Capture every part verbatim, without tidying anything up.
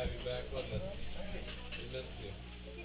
have you back with us. We missed you.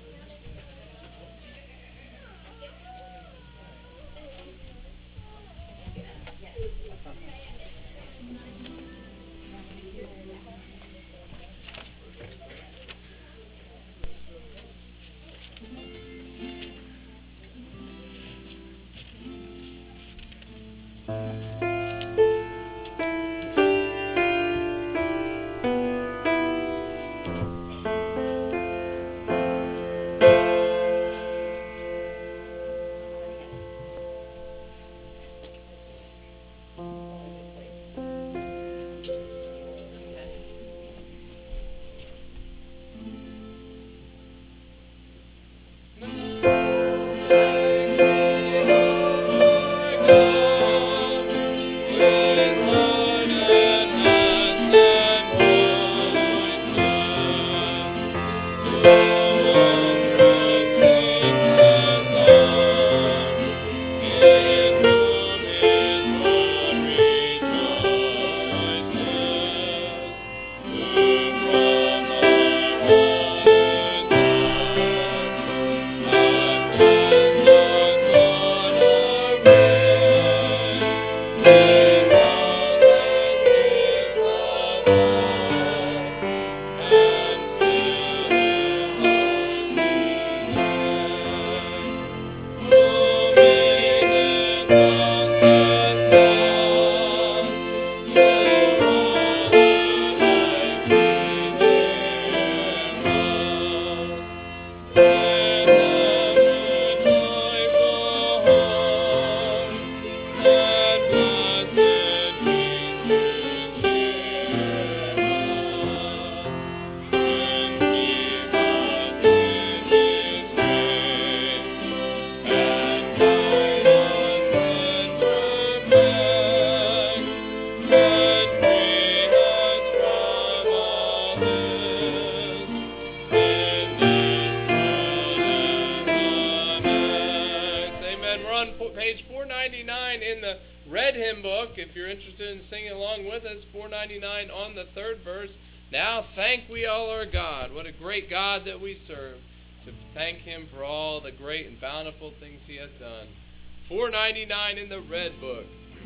On the third verse, now thank we all our God. What a great God that we serve. To thank Him for all the great and bountiful things He has done. four ninety-nine in the Red Book.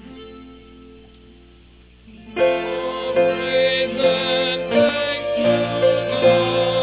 Oh, praise and thanks to God.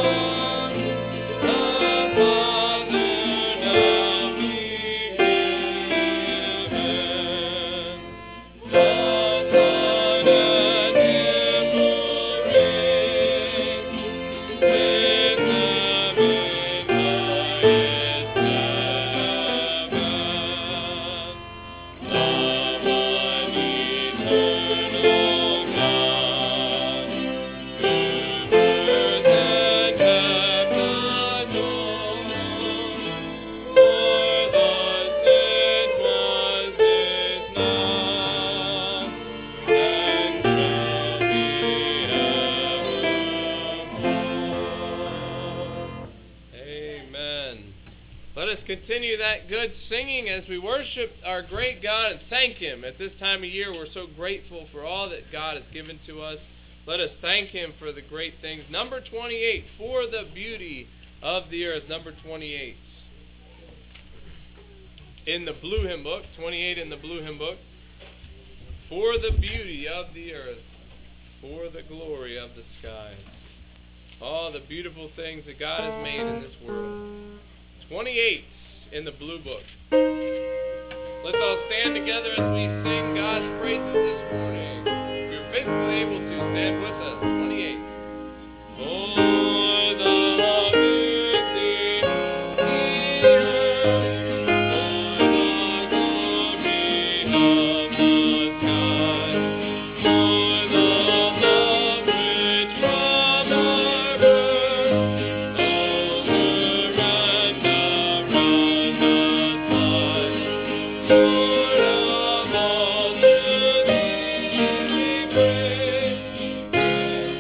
Continue that good singing as we worship our great God and thank Him. At this time of year, we're so grateful for all that God has given to us. Let us thank Him for the great things. Number twenty-eight, for the beauty of the earth. Number twenty-eight. In the Blue Hymn Book, twenty-eight in the Blue Hymn Book. For the beauty of the earth, for the glory of the skies. All the beautiful things that God has made in this world. twenty-eight in the Blue Book. Let's all stand together as we sing God's praises this morning. If you're physically able to, stand with us. twenty-eight. For the beauty of the earth, for the glory of the skies, for the love which from our birth over and around us lies. Lord of all, to Thee we pray.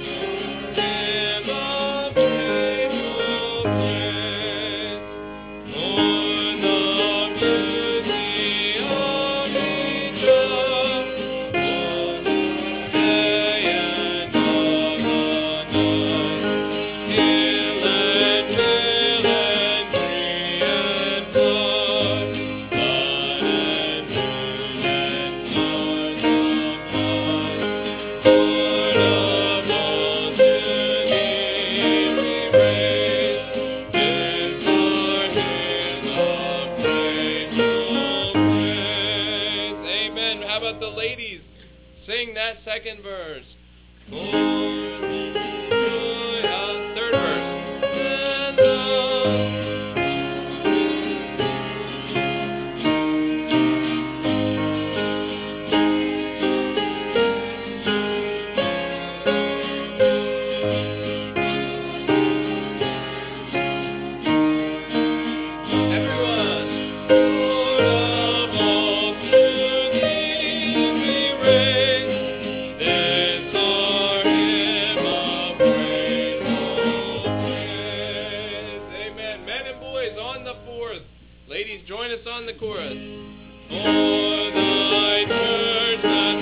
us on the chorus. For thy church and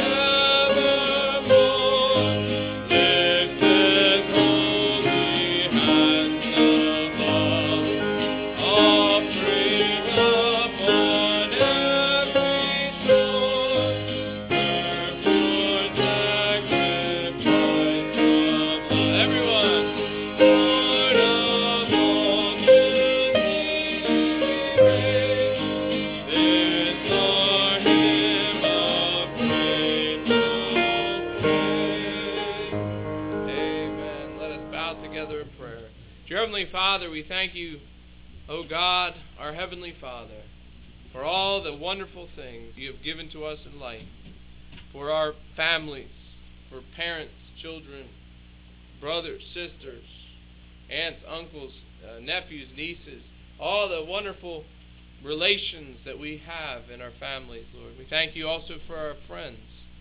evermore lifteth holy hands above, offering upon every shore her pure sacrifice of love. Everyone, Lord of all, to thee we raise this our hymn of grateful praise. Amen. Let us bow together in prayer. Dear Heavenly Father, we thank you, O God, our Heavenly Father, for all the wonderful things you have given to us in life, for our families, for parents, children, brothers, sisters, aunts, uncles, uh, nephews, nieces, all the wonderful relations that we have in our families, Lord. We thank you also for our friends,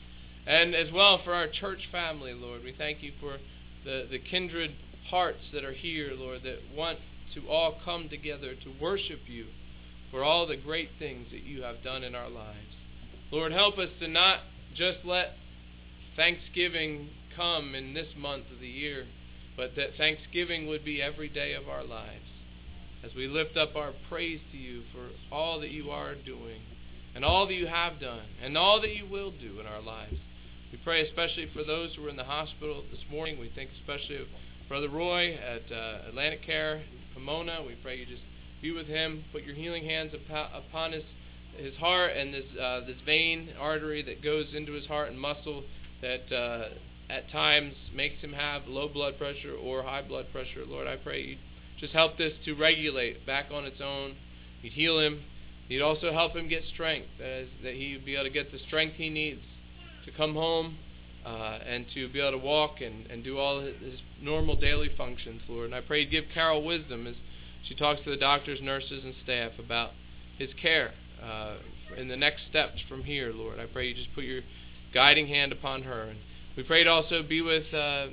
and as well for our church family, Lord. We thank you for the, the kindred hearts that are here, Lord, that want to all come together to worship you for all the great things that you have done in our lives. Lord, help us to not just let Thanksgiving come in this month of the year, but that Thanksgiving would be every day of our lives, as we lift up our praise to you for all that you are doing, and all that you have done, and all that you will do in our lives. We pray especially for those who are in the hospital this morning. We think especially of Brother Roy at uh, Atlantic Care in Pomona. We pray you just be with him, put your healing hands upon his his heart and this uh, this vein artery that goes into his heart and muscle that uh, at times makes him have low blood pressure or high blood pressure. Lord, I pray you just help this to regulate back on its own. You'd heal him. You'd also help him get strength, that is, that he would be able to get the strength he needs to come home uh, and to be able to walk and, and do all his, his normal daily functions, Lord. And I pray you'd give Carol wisdom as she talks to the doctors, nurses, and staff about his care uh, in the next steps from here, Lord. I pray you just put your guiding hand upon her. And we pray to also be with uh, uh,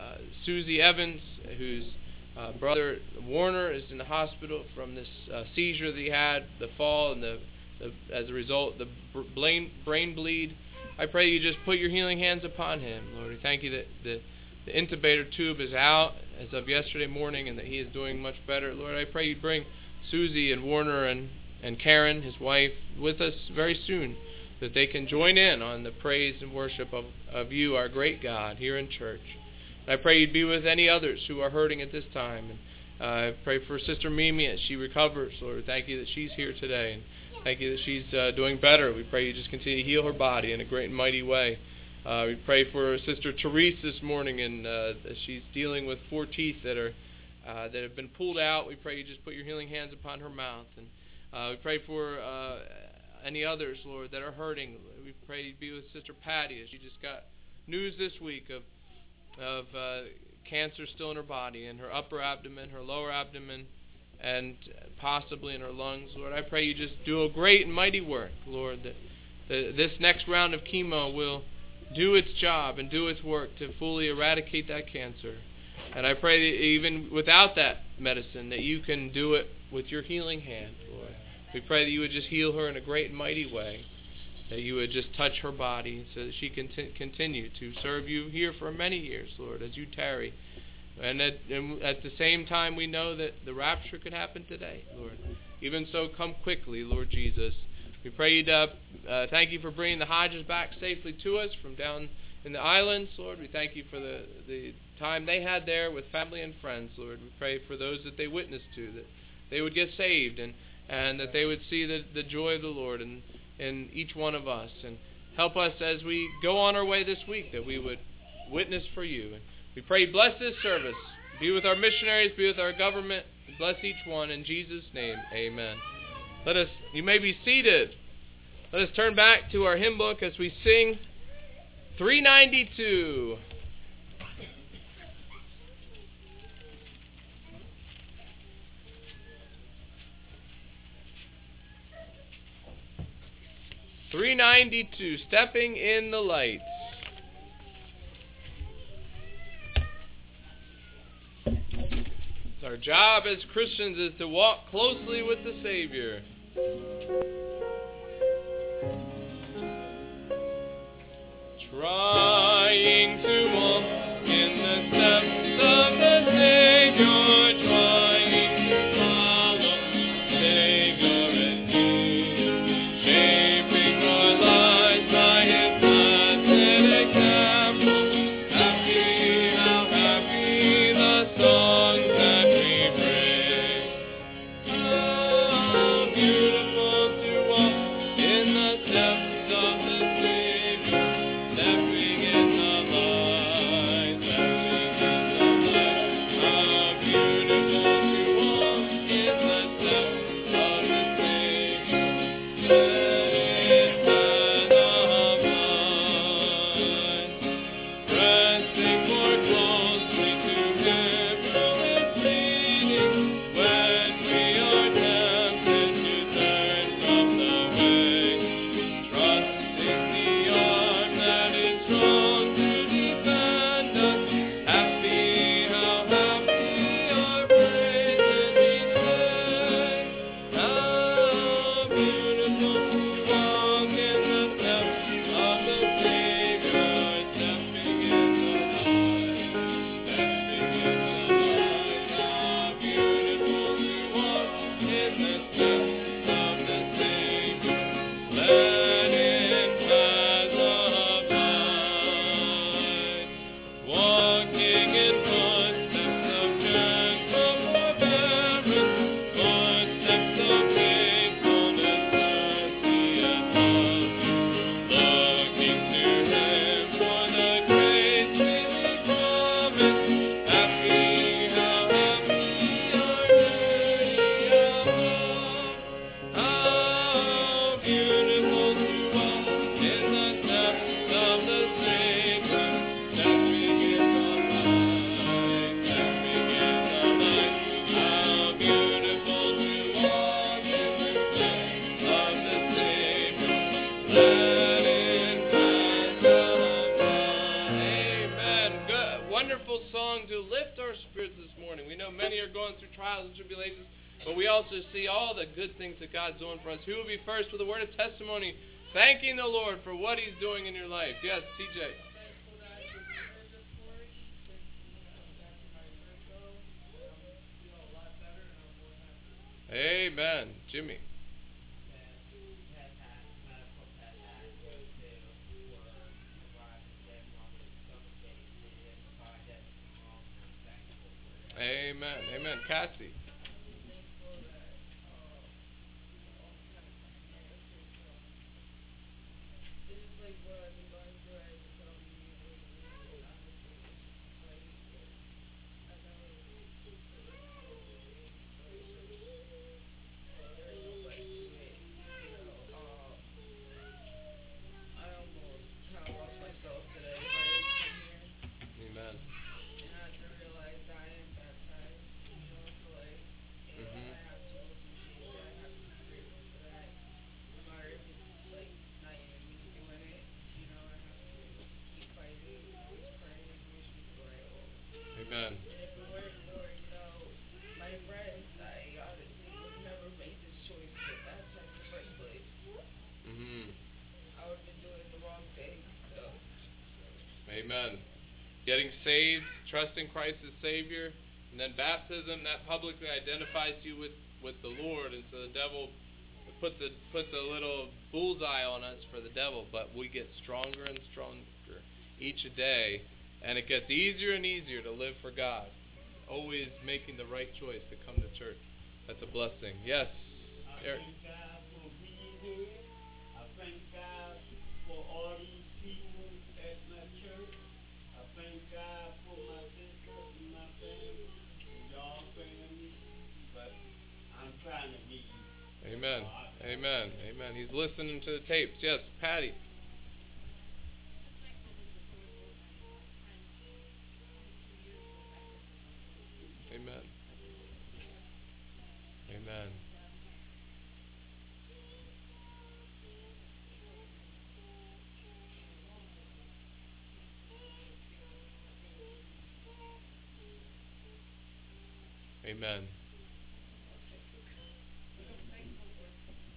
Susie Evans, whose uh, brother Warner is in the hospital from this uh, seizure that he had, the fall, and the, the as a result, the brain, brain bleed. I pray you just put your healing hands upon him, Lord. We thank you that the, the intubator tube is out as of yesterday morning and that he is doing much better. Lord, I pray you bring Susie and Warner and, and Karen, his wife, with us very soon, that they can join in on the praise and worship of, of you, our great God, here in church. And I pray you'd be with any others who are hurting at this time. And uh, I pray for Sister Mimi as she recovers, Lord. Thank you that she's here today. And thank you that she's uh, doing better. We pray you just continue to heal her body in a great and mighty way. Uh, we pray for Sister Therese this morning, and uh, as she's dealing with four teeth that are uh, that have been pulled out. We pray you just put your healing hands upon her mouth. And uh, we pray for uh, any others, Lord, that are hurting. We pray you be with Sister Patty as she just got news this week of of uh, cancer still in her body, in her upper abdomen, her lower abdomen, and possibly in her lungs. Lord, I pray you just do a great and mighty work, Lord, that the, this next round of chemo will do its job and do its work to fully eradicate that cancer. And I pray that even without that medicine, that you can do it with your healing hand, Lord. We pray that you would just heal her in a great and mighty way, that you would just touch her body so that she can t- continue to serve you here for many years, Lord, as you tarry. And at, and at the same time, we know that the rapture could happen today, Lord. Even so, come quickly, Lord Jesus. We pray you to uh, thank you for bringing the Hodges back safely to us from down in the islands, Lord. We thank you for the, the time they had there with family and friends, Lord. We pray for those that they witnessed to, that they would get saved and, and that they would see the, the joy of the Lord in, in each one of us. And help us as we go on our way this week, that we would witness for you. And we pray, bless this service. Be with our missionaries, be with our government. Bless each one. In Jesus' name, amen. Let us, you may be seated. Let us turn back to our hymn book as we sing three ninety-two. three ninety-two, Stepping in the Light. Our job as Christians is to walk closely with the Savior. Trying to walk in the steps of the Savior, trying to follow Savior and King, shaping our lives by His blessed example. Happy, how happy the songs that we bring. How beautiful to walk in the steps of the Savior. Stepping in the light, stepping in the light. How beautiful to walk in the steps of the Savior. Blessed path of light, pressing more closely to Him who is leading. When we are tempted to turn from the way, trusting the arm that is strong to defend us. Happy, how happy our praise in each day. How beautiful to walk in the steps of the Savior, stepping in the light, stepping in the light. How beautiful to walk in the steps of the Savior, led in paths of light, walking in footsteps of gentle forbearance, footsteps of faithfulness, mercy, and love, looking to Him for the grace freely promised. Happy, how happy our journey of love. How beautiful to walk in the steps of the Savior, stepping in the light, stepping in the light. How beautiful to walk in the steps of the Savior, led in paths of light. Amen. Good, wonderful song to lift our spirits this morning. We know many are going through trials and tribulations, but we also see all the good things that God's doing for us. Who will be first with a word of testimony, thanking the Lord for what He's doing in your life? Yes, T J. Amen. Jimmy. Amen. Amen. Cassie. Amen. Amen. Mm-hmm. Amen. Getting saved, trusting Christ as Savior, and then baptism, that publicly identifies you with, with the Lord, and so the devil puts a puts a little bullseye on us for the devil, but we get stronger and stronger each day, and it gets easier and easier to live for God, always making the right choice to come to church. That's a blessing. Yes, Eric. I thank God for being here. I thank God for all these people at my church. I thank God for my sister and my family, and y'all family, but I'm trying to be you. Amen. Amen. Amen. He's listening to the tapes. Yes, Patty. Amen. Amen. Amen.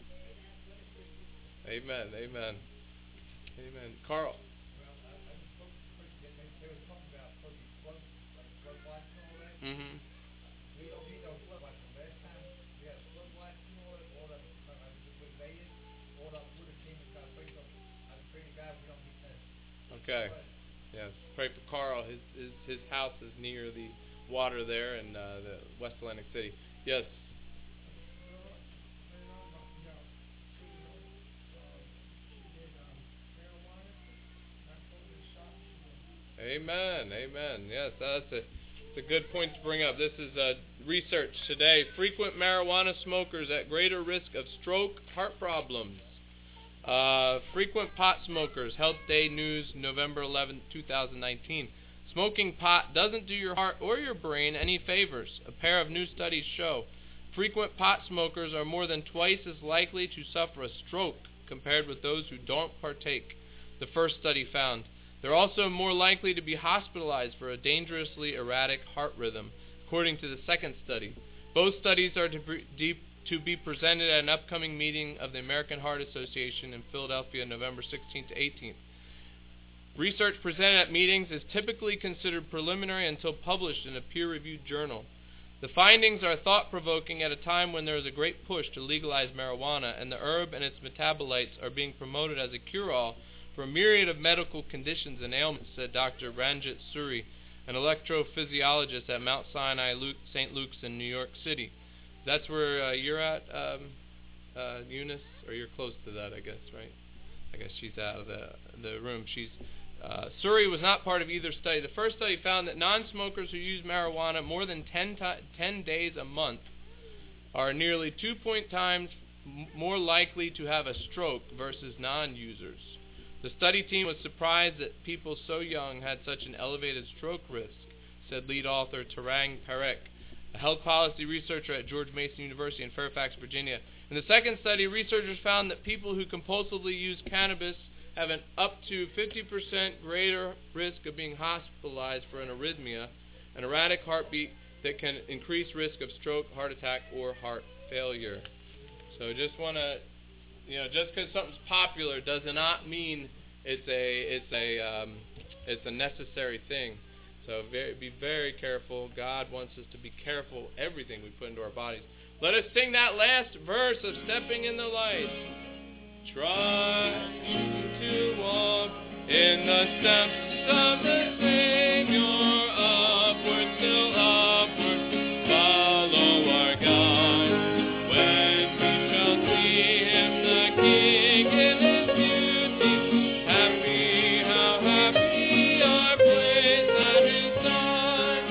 Amen. Amen. Amen. Carl. Well, I, I just spoke to Chris, they, they, they were talking about putting flood, like flood lights and all that. Mm-hmm. We don't need no flood lights. The last time we had flood lights and all that, all that, like, I was with Vegas, all that water came and got break up. I pray to God we don't need that. Okay. But Yes. Pray for Carl. His his his house is near the water there in uh, the West Atlantic City. Yes. Amen. Amen. Yes, that's a, it's a good point to bring up. This is uh, research today. Frequent marijuana smokers at greater risk of stroke, heart problems. Uh, frequent pot smokers. Health Day News, November eleventh, twenty nineteen. Smoking pot doesn't do your heart or your brain any favors. A pair of new studies show frequent pot smokers are more than twice as likely to suffer a stroke compared with those who don't partake, the first study found. They're also more likely to be hospitalized for a dangerously erratic heart rhythm, according to the second study. Both studies are to be, to be presented at an upcoming meeting of the American Heart Association in Philadelphia, November sixteenth to eighteenth. Research presented at meetings is typically considered preliminary until published in a peer-reviewed journal. The findings are thought-provoking at a time when there is a great push to legalize marijuana, and the herb and its metabolites are being promoted as a cure-all for a myriad of medical conditions and ailments, said Doctor Ranjit Suri, an electrophysiologist at Mount Sinai Luke, Saint Luke's in New York City. That's where uh, you're at, um, uh, Eunice? Or you're close to that, I guess, right? I guess she's out of the, the room. She's uh, Suri was not part of either study. The first study found that non-smokers who use marijuana more than ten, ti- ten days a month are nearly two point times m- more likely to have a stroke versus non-users. The study team was surprised that people so young had such an elevated stroke risk, said lead author Tarang Parekh, a health policy researcher at George Mason University in Fairfax, Virginia. In the second study, researchers found that people who compulsively use cannabis have an up to fifty percent greater risk of being hospitalized for an arrhythmia, an erratic heartbeat that can increase risk of stroke, heart attack, or heart failure. So just want to, you know, just because something's popular does not mean it's a it's a um, it's a necessary thing. So very, be very careful. God wants us to be careful everything we put into our bodies. Let us sing that last verse of Stepping in the Light. Trying to walk in the steps of the Savior, upward, still upward, follow our God. When we shall see Him, the King, in His beauty, happy, how happy our place at His side.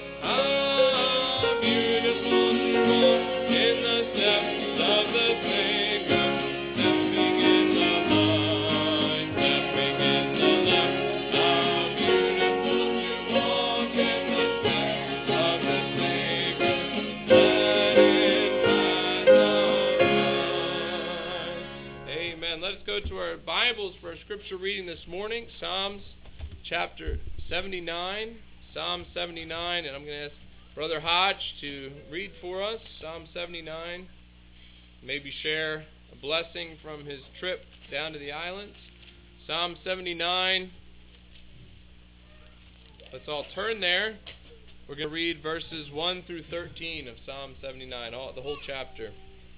How beautiful to walk in the steps of the Savior, stepping in the light, stepping in the light. How beautiful to walk in the steps of the Savior, let it pass our lives. Amen. Let us go to our Bibles for our scripture reading this morning, Psalms chapter seventy-nine. Psalm seventy-nine, and I'm going to ask Brother Hodge to read for us Psalm seventy-nine. Maybe share a blessing from his trip down to the islands. Psalm seventy-nine. Let's all turn there. We're going to read verses one through thirteen of Psalm seventy-nine, all, the whole chapter.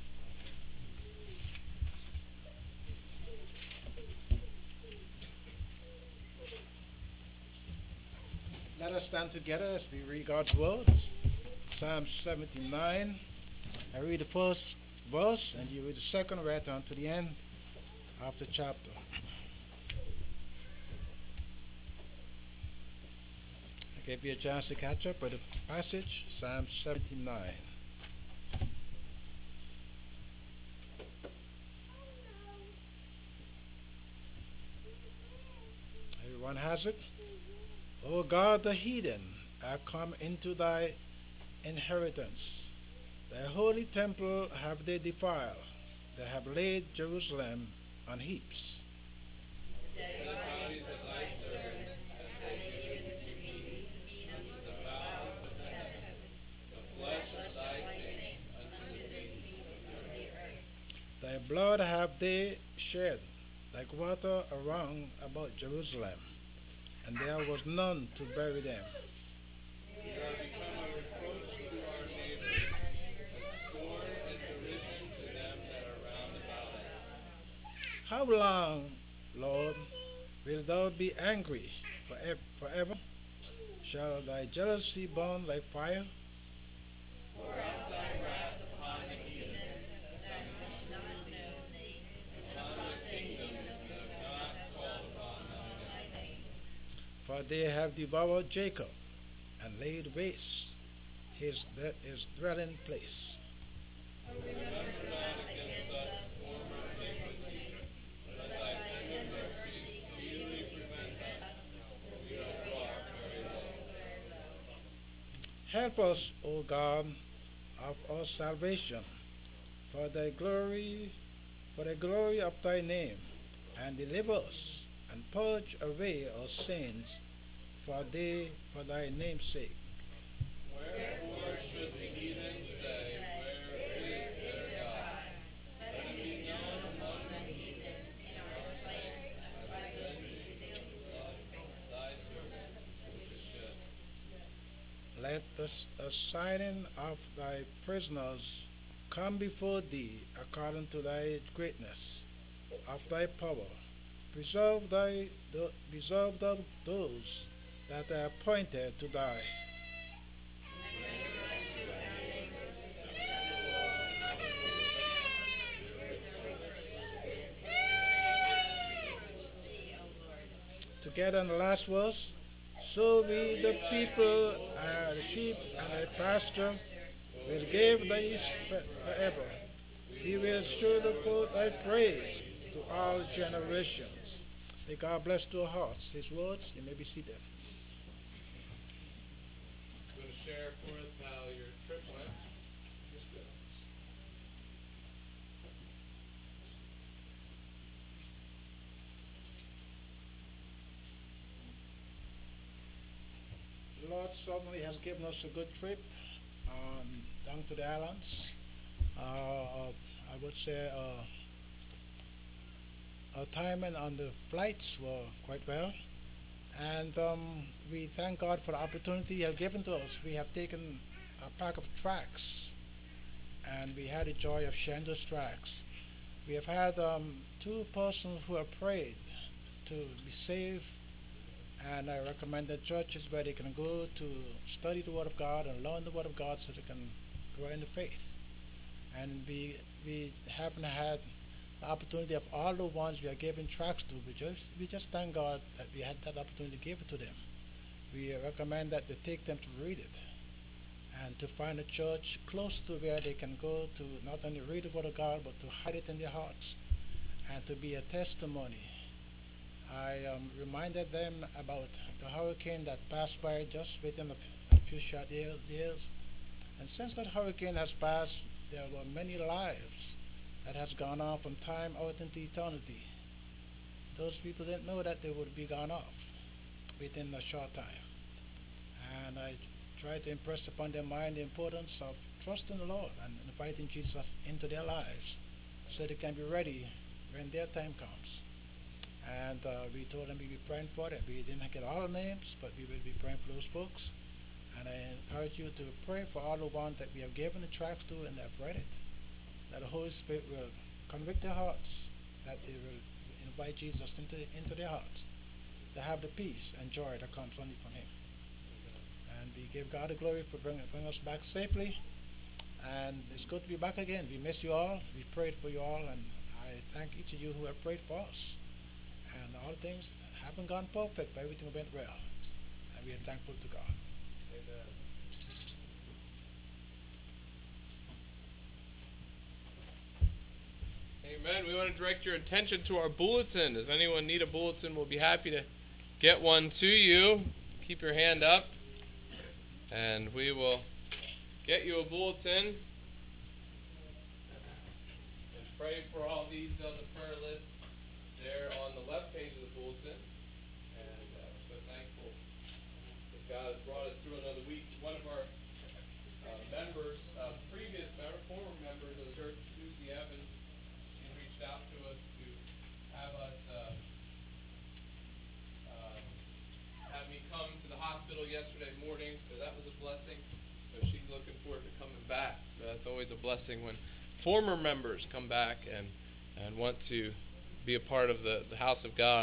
Let us stand together as we read God's words. Psalm seventy-nine. I read the first verse, and you read the second right on to the end of the chapter. I gave you a chance to catch up with the passage, Psalm seventy-nine. Everyone has it? O God, the heathen are come into thy inheritance. Thy holy temple have they defiled. They have laid Jerusalem on heaps. Thy blood have they shed like water around about Jerusalem, and there was none to bury them. We are become a reproach to our neighbors, a scorn and derision to them that are round about us. How long, Lord, wilt thou be angry forev- forever? Shall thy jealousy burn like fire? Pour out thy wrath upon the heathen, that much not know thee, upon the kingdoms that have not called upon thy name. For they have devoured Jacob and laid waste his, his dwelling place. Remember not against us former iniquity, but thy tender mercy speedily prevent us, for we are brought very low. Help us, O God of our salvation, for thy glory, for the glory of thy name, and deliver us, and purge away our sins, for they, for thy name's sake. Wherefore should the heathen say, where is their God? Let him be known among the heathen in our place as avenging thy servant, which is good. Let the, the signing of thy prisoners come before thee according to thy greatness of thy power. Preserve thy the, preserve thou those that are appointed to die. Together in the last verse, so we the people and the sheep and thy pasture will give thy forever. We will surely put thy praise to all generations. May God bless to our hearts his words. You may be seated. I'm going to share for us how your trip went. The Lord certainly has given us a good trip um, down to the islands. Uh, I would say uh, our timing on the flights were quite well, and um, we thank God for the opportunity He has given to us. We have taken a pack of tracts, and we had the joy of sharing those tracts. We have had um, two persons who have prayed to be saved, and I recommend the churches where they can go to study the Word of God and learn the Word of God so they can grow in the faith. And we we haven't had the opportunity of all the ones we are giving tracts to. We just we just thank God that we had that opportunity to give it to them. We recommend that they take them to read it and to find a church close to where they can go to not only read the Word of God but to hide it in their hearts and to be a testimony. I um, reminded them about the hurricane that passed by just within a, a few short years, years. And since that hurricane has passed, there were many lives that has gone on from time out into eternity. Those people didn't know that they would be gone off within a short time. And I tried to impress upon their mind the importance of trusting the Lord and inviting Jesus into their lives so they can be ready when their time comes. And uh, we told them we'd be praying for them. We didn't get all the names, but we will be praying for those folks. And I encourage you to pray for all the ones that we have given the tracts to and have read it. That the Holy Spirit will convict their hearts, that they will invite Jesus into, into their hearts, to have the peace and joy that comes only from Him. And we give God the glory for bringing, bringing us back safely. And it's good to be back again. We miss you all. We prayed for you all. And I thank each of you who have prayed for us. And all things haven't gone perfect, but everything went well. And we are thankful to God. Amen. Amen. We want to direct your attention to our bulletin. If anyone need a bulletin, we'll be happy to get one to you. Keep your hand up, and we will get you a bulletin. And pray for all these on the prayer list there on the left page of the bulletin. And uh, so thankful that God has brought us through another week. One of our uh, members, uh, previous member, former members of the church, Susie Evans, she's hospital yesterday morning, so that was a blessing. So she's looking forward to coming back. So that's always a blessing when former members come back and, and want to be a part of the, the house of God.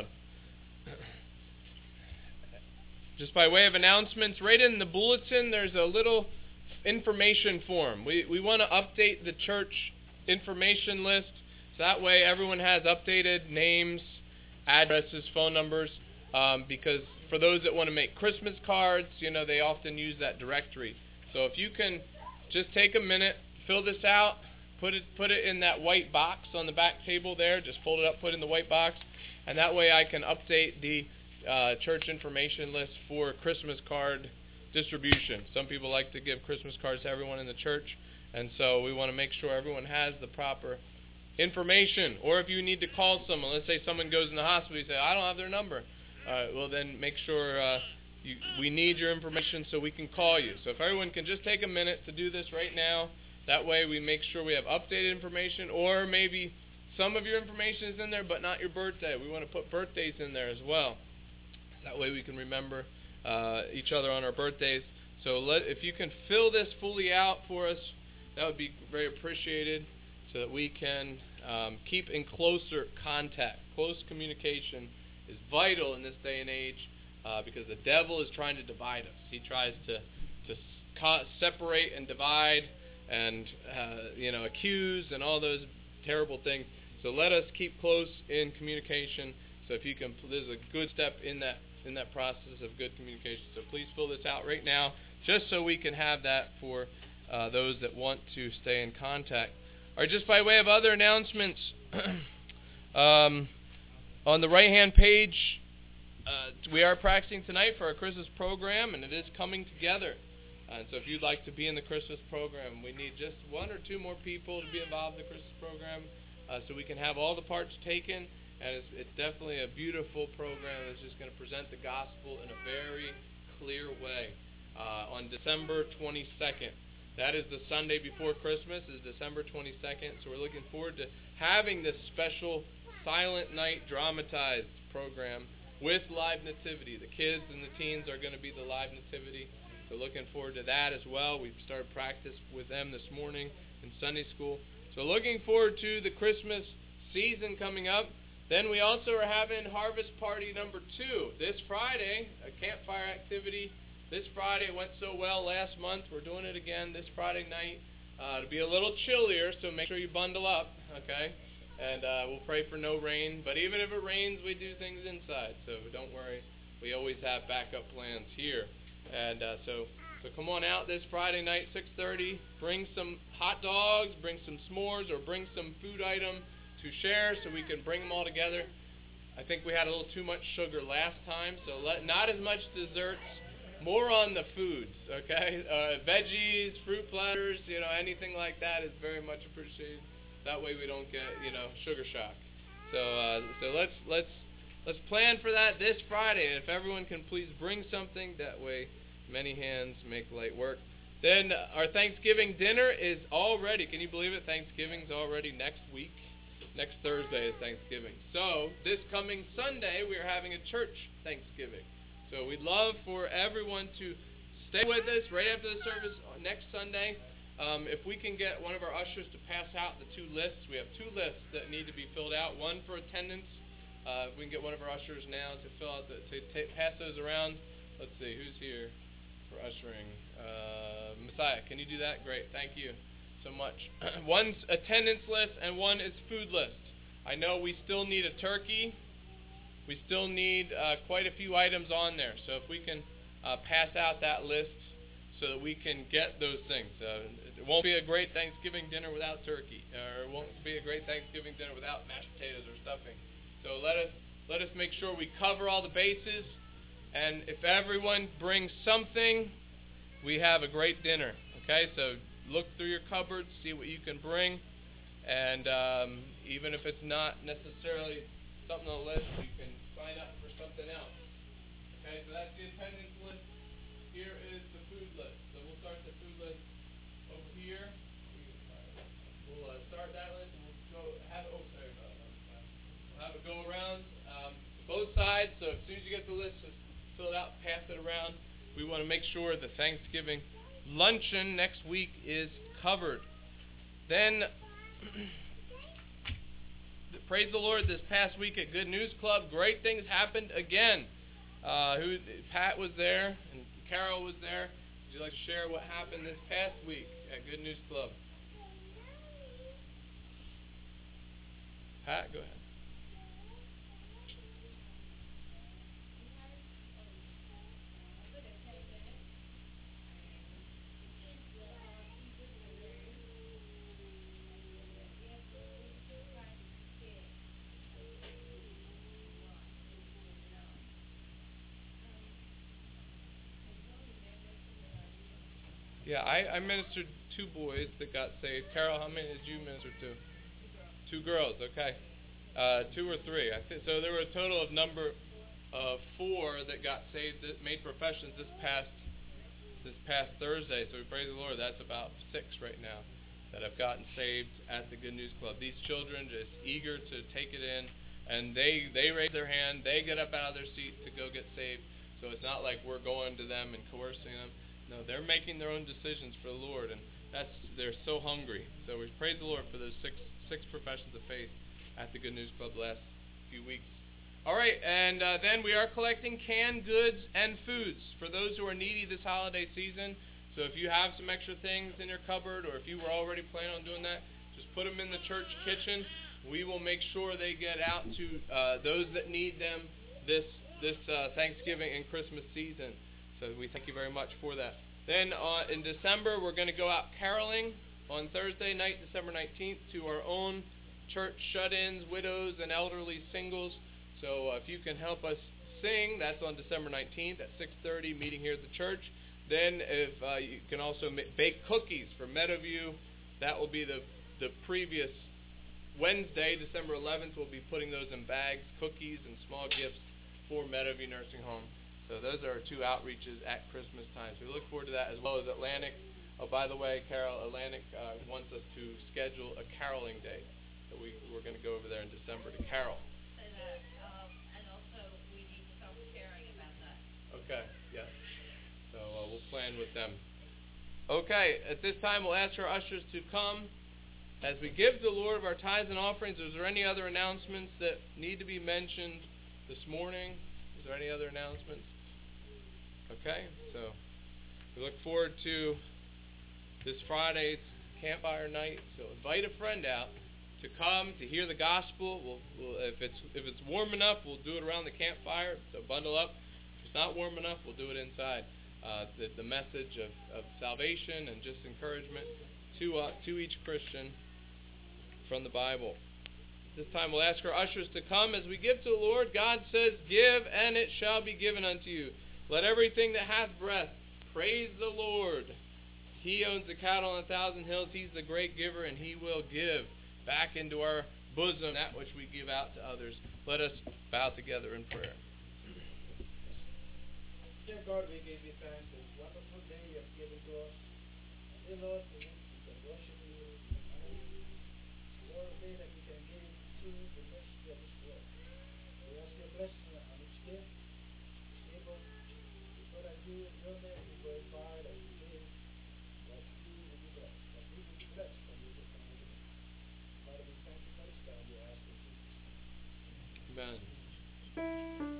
Just by way of announcements, right in the bulletin, there's a little information form. We we want to update the church information list, so that way everyone has updated names, addresses, phone numbers, um, because for those that want to make Christmas cards, you know, they often use that directory. So if you can just take a minute, fill this out, put it put it in that white box on the back table there, just fold it up, put it in the white box, and that way I can update the uh, church information list for Christmas card distribution. Some people like to give Christmas cards to everyone in the church, and so we want to make sure everyone has the proper information. Or if you need to call someone, let's say someone goes in the hospital, you say, I don't have their number. Uh, well, then make sure uh, you, we need your information so we can call you. So if everyone can just take a minute to do this right now, that way we make sure we have updated information, or maybe some of your information is in there but not your birthday. We want to put birthdays in there as well. That way we can remember uh, each other on our birthdays. So let, if you can fill this fully out for us, that would be very appreciated, so that we can um, keep in closer contact. Close communication is vital in this day and age uh, because the devil is trying to divide us. He tries to to co- separate and divide and uh, you know accuse and all those terrible things. So let us keep close in communication. So if you can, this is a good step in that in that process of good communication. So please fill this out right now, just so we can have that for uh, those that want to stay in contact. Or just by way of other announcements, um, on the right-hand page, uh, we are practicing tonight for our Christmas program, and it is coming together. And so if you'd like to be in the Christmas program, we need just one or two more people to be involved in the Christmas program uh, so we can have all the parts taken. And it's, it's definitely a beautiful program that's just going to present the gospel in a very clear way uh, on December twenty-second. That is the Sunday before Christmas, is December twenty-second. So we're looking forward to having this special Silent Night dramatized program with live nativity. The kids and the teens are going to be the live nativity. So looking forward to that as well. We've started practice with them this morning in Sunday school. So looking forward to the Christmas season coming up. Then we also are having Harvest Party number two this Friday, a campfire activity. This Friday, it went so well last month. We're doing it again this Friday night. Uh, it'll be a little chillier, so make sure you bundle up, okay? And uh, we'll pray for no rain. But even if it rains, we do things inside, so don't worry. We always have backup plans here. And uh, so so come on out this Friday night, six thirty. Bring some hot dogs, bring some s'mores, or bring some food item to share so we can bring them all together. I think we had a little too much sugar last time, so let, not as much desserts, more on the foods, okay? Uh, veggies, fruit platters, you know, anything like that is very much appreciated. That way we don't get, you know, sugar shock. So uh, so let's let's let's plan for that this Friday, and if everyone can please bring something, that way many hands make light work. Then our Thanksgiving dinner is already, can you believe it? Thanksgiving's already next week. Next Thursday is Thanksgiving. So this coming Sunday, we are having a church Thanksgiving. So we'd love for everyone to stay with us right after the service next Sunday. Um, if we can get one of our ushers to pass out the two lists. We have two lists that need to be filled out. One for attendance. Uh, if we can get one of our ushers now to fill out the, to t- pass those around. Let's see, who's here for ushering? Uh, Messiah, can you do that? Great, thank you so much. One's attendance list and one is food list. I know we still need a turkey. We still need uh, quite a few items on there. So if we can uh, pass out that list so that we can get those things. Uh, it won't be a great Thanksgiving dinner without turkey, or it won't be a great Thanksgiving dinner without mashed potatoes or stuffing. So let us let us make sure we cover all the bases. And if everyone brings something, we have a great dinner. Okay, so look through your cupboards, see what you can bring, and um, even if it's not necessarily something on the list, you can sign up for something else. Okay, so that's the attendance list. Here is the food list. So we'll start the food list over here. We'll uh, start that list, and we'll go have it. Oh, sorry about that. We'll have it go around um, both sides. So as soon as you get the list, just fill it out, pass it around. we want to make sure the Thanksgiving luncheon next week is covered. Then, praise the Lord, this past week at Good News Club, great things happened again. Uh, who Pat was there and Carol was there. Would you like to share what happened this past week at Good News Club? Pat, go ahead. Yeah, I, I ministered two boys that got saved. Carol, how many did you minister to? Two girls, okay. Uh, two or three. I think so. There were a total of number of four that got saved, that made professions this past this past Thursday. So we praise the Lord. That's about six right now that have gotten saved at the Good News Club. These children just eager to take it in, and they they raise their hand. They get up out of their seat to go get saved. So it's not like we're going to them and coercing them. No, they're making their own decisions for the Lord, and that's they're so hungry. So we praise the Lord for those six six professions of faith at the Good News Club the last few weeks. All right, and uh, then we are collecting canned goods and foods for those who are needy this holiday season. So if you have some extra things in your cupboard, or if you were already planning on doing that, just put them in the church kitchen. We will make sure they get out to uh, those that need them this this uh, Thanksgiving and Christmas season. So we thank you very much for that. Then uh, in December, we're going to go out caroling on Thursday night, December nineteenth, to our own church shut-ins, widows, and elderly singles. So uh, if you can help us sing, that's on December nineteenth at six thirty, meeting here at the church. Then if uh, you can also make, bake cookies for Meadowview, that will be the, the previous Wednesday, December eleventh. We'll be putting those in bags, cookies, and small gifts for Meadowview Nursing Home. So those are our two outreaches at Christmas time. So we look forward to that, as well as Atlantic. Oh, by the way, Carol, Atlantic uh, wants us to schedule a caroling day. So we, we're going to go over there in December to carol. Say that. Um, and also, we need to talk to Carrie about that. Okay, yes. So uh, we'll plan with them. Okay, at this time, we'll ask our ushers to come. As we give the Lord of our tithes and offerings, is there any other announcements that need to be mentioned this morning? Is there any other announcements? Okay, so we look forward to this Friday's campfire night. So invite a friend out to come to hear the gospel. We'll, we'll, if it's if it's warm enough, we'll do it around the campfire. So bundle up. If it's not warm enough, we'll do it inside. Uh, the, the message of, of salvation and just encouragement to uh, to each Christian from the Bible. This time we'll ask our ushers to come as we give to the Lord. God says, "Give, and it shall be given unto you. Let everything that hath breath praise the Lord. He owns the cattle on a thousand hills. He's the great giver, and He will give back into our bosom that which we give out to others." Let us bow together in prayer. Dear God, we give you thanks for this wonderful day you have given to us. Dear Lord, we can worship you and honor you. Lord, a day that we can give to the ministry of this world. We ask your blessing on each gift, each table. We pray that you and your name be glorified as we give, that you will be blessed, that we will be blessed from your gift and your name. Father, we thank you for this time we ask in Jesus' name. Amen.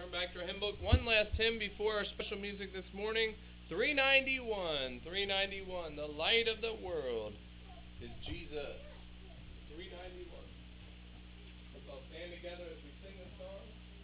turn back to our hymn book. One last hymn before our special music this morning. three ninety-one. three ninety-one. The light of the world is Jesus. three ninety-one. Let's all stand together as we sing this song.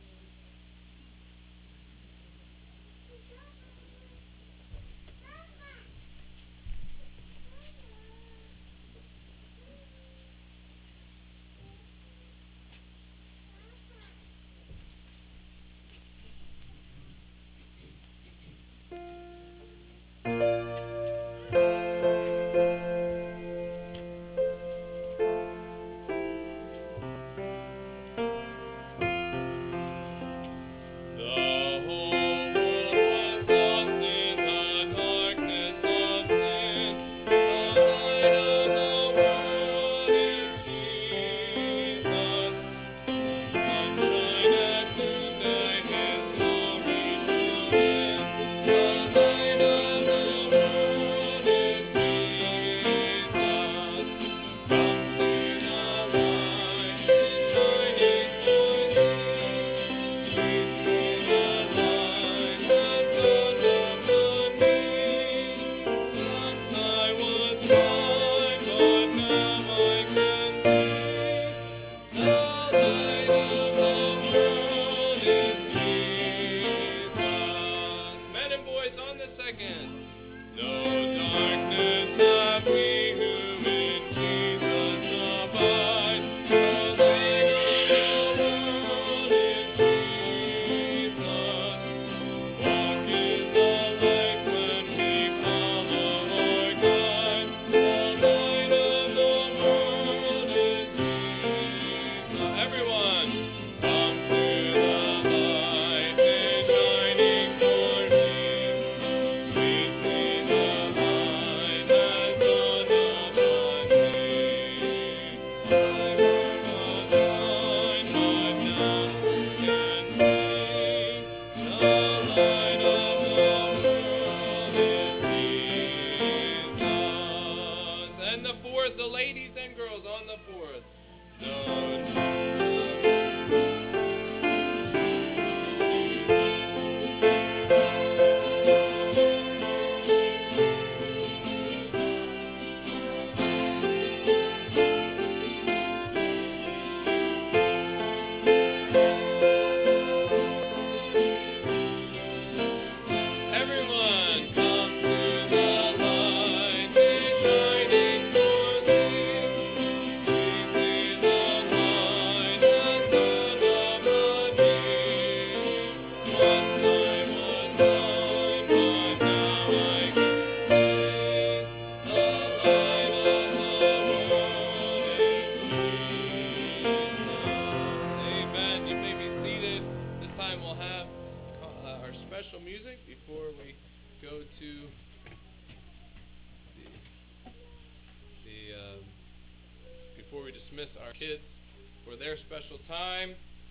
Our kids for their special time,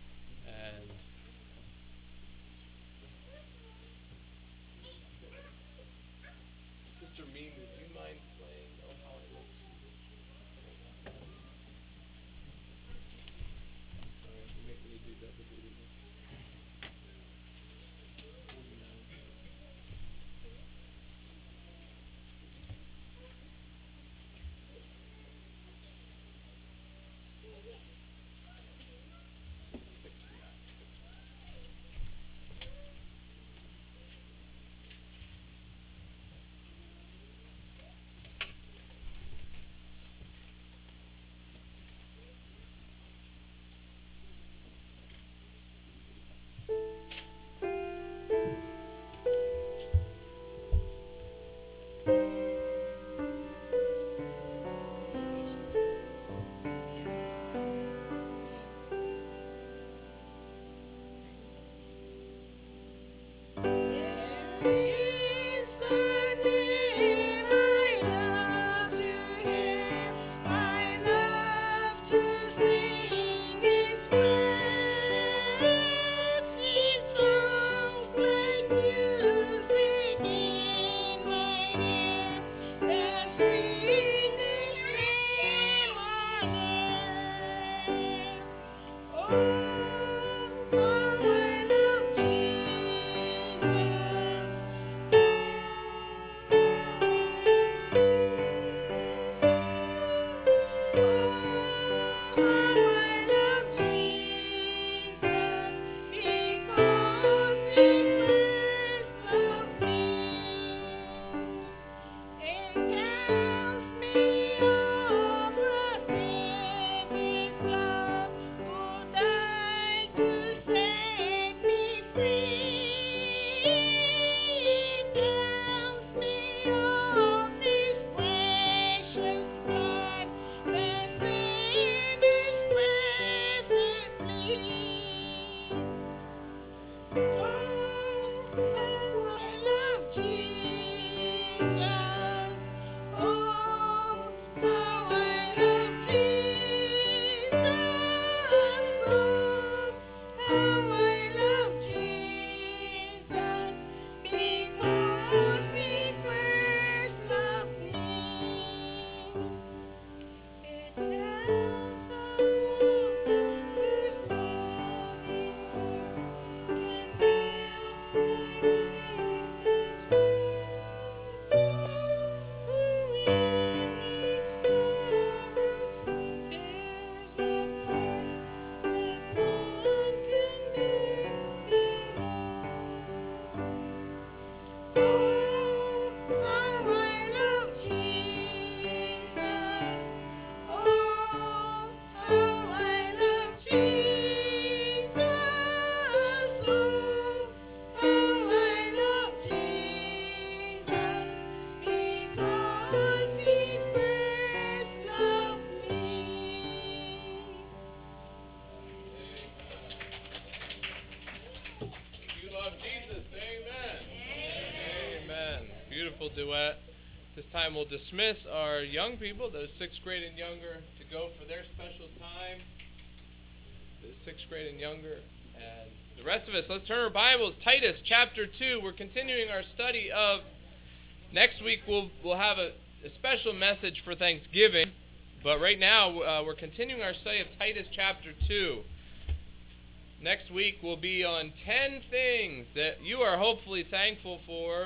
and Sister Mean, would you mind playing Oh How I Love Jesus? Sorry, you make me do double duty. Oh, how I love Jesus. wonderful duet. This time we'll dismiss our young people, those sixth grade and younger, to go for their special time. The sixth grade and younger. And the rest of us, let's turn our Bibles. Titus chapter two. We're continuing our study of, next week we'll, we'll have a, a special message for Thanksgiving. But right now uh, we're continuing our study of Titus chapter two. Next week will be on ten things that you are hopefully thankful for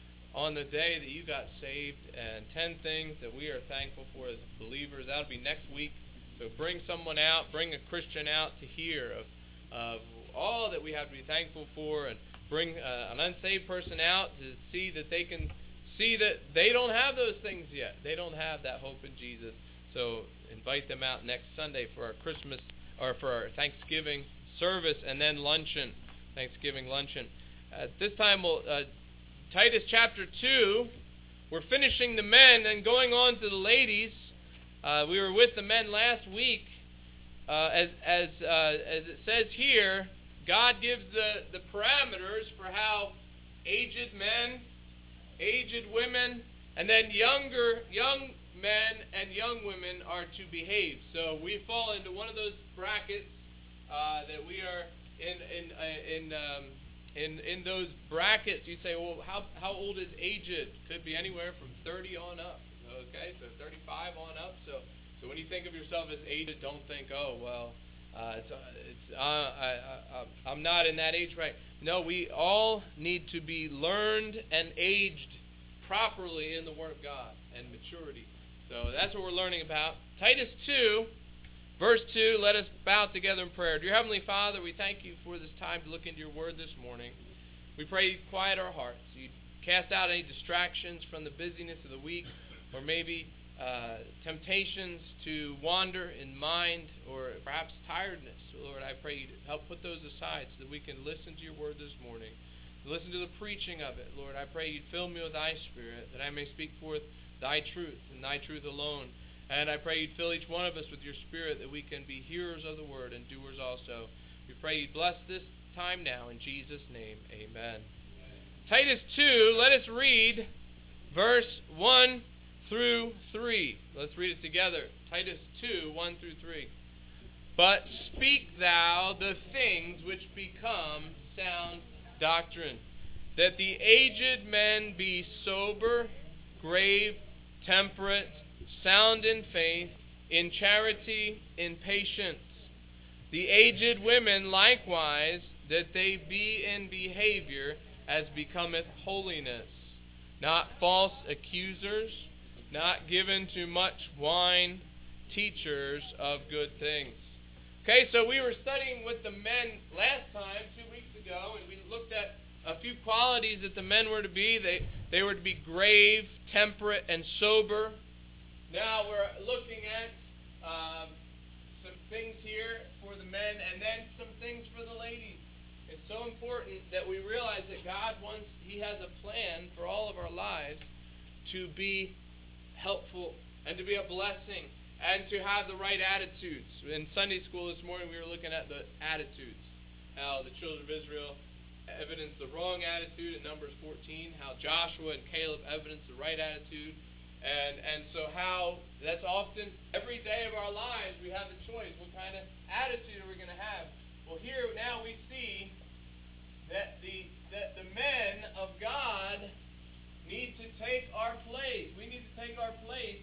on the day that you got saved, and ten things that we are thankful for as believers. That'll be next week. So bring someone out, bring a Christian out to hear of, of all that we have to be thankful for, and bring uh, an unsaved person out to see that they can see that they don't have those things yet. They don't have that hope in Jesus. So invite them out next Sunday for our Christmas, or for our Thanksgiving service, and then luncheon, Thanksgiving luncheon. At this time, we'll, uh, Titus chapter two, we're finishing the men and going on to the ladies. Uh, we were with the men last week. Uh, as as uh, as it says here, God gives the, the parameters for how aged men, aged women, and then younger young men and young women are to behave. So we fall into one of those brackets. Uh, that we are in in uh, in um, in in those brackets. You say, well, how how old is aged? Could be anywhere from thirty on up. Okay, so thirty-five on up. So so when you think of yourself as aged, don't think, oh well, uh, it's uh, it's uh, I, I I'm not in that age right. No, we all need to be learned and aged properly in the Word of God and maturity. So that's what we're learning about. Titus two. Verse two, let us bow together in prayer. Dear Heavenly Father, we thank you for this time to look into your word this morning. We pray you quiet our hearts. You cast out any distractions from the busyness of the week, or maybe uh, temptations to wander in mind, or perhaps tiredness. Lord, I pray you help put those aside so that we can listen to your word this morning. Listen to the preaching of it. Lord, I pray you'd fill me with thy spirit, that I may speak forth thy truth and thy truth alone. And I pray you'd fill each one of us with your spirit, that we can be hearers of the word and doers also. We pray you'd bless this time now. In Jesus' name, amen. Amen. Titus two, let us read verse one through three. Let's read it together. Titus two, one through three. But speak thou the things which become sound doctrine, that the aged men be sober, grave, temperate, sound in faith, in charity, in patience. The aged women likewise, that they be in behavior as becometh holiness, not false accusers, not given to much wine, teachers of good things. Okay, so we were studying with the men last time, two weeks ago, and we looked at a few qualities that the men were to be. They, they were to be grave, temperate, and sober. Now we're looking at um, some things here for the men, and then some things for the ladies. It's so important that we realize that God wants, he has a plan for all of our lives to be helpful and to be a blessing and to have the right attitudes. In Sunday school this morning we were looking at the attitudes, how the children of Israel evidenced the wrong attitude in Numbers fourteen, how Joshua and Caleb evidenced the right attitude. And and so how that's often every day of our lives we have the choice. What kind of attitude are we going to have? Well, here now we see that the that the men of God need to take our place. We need to take our place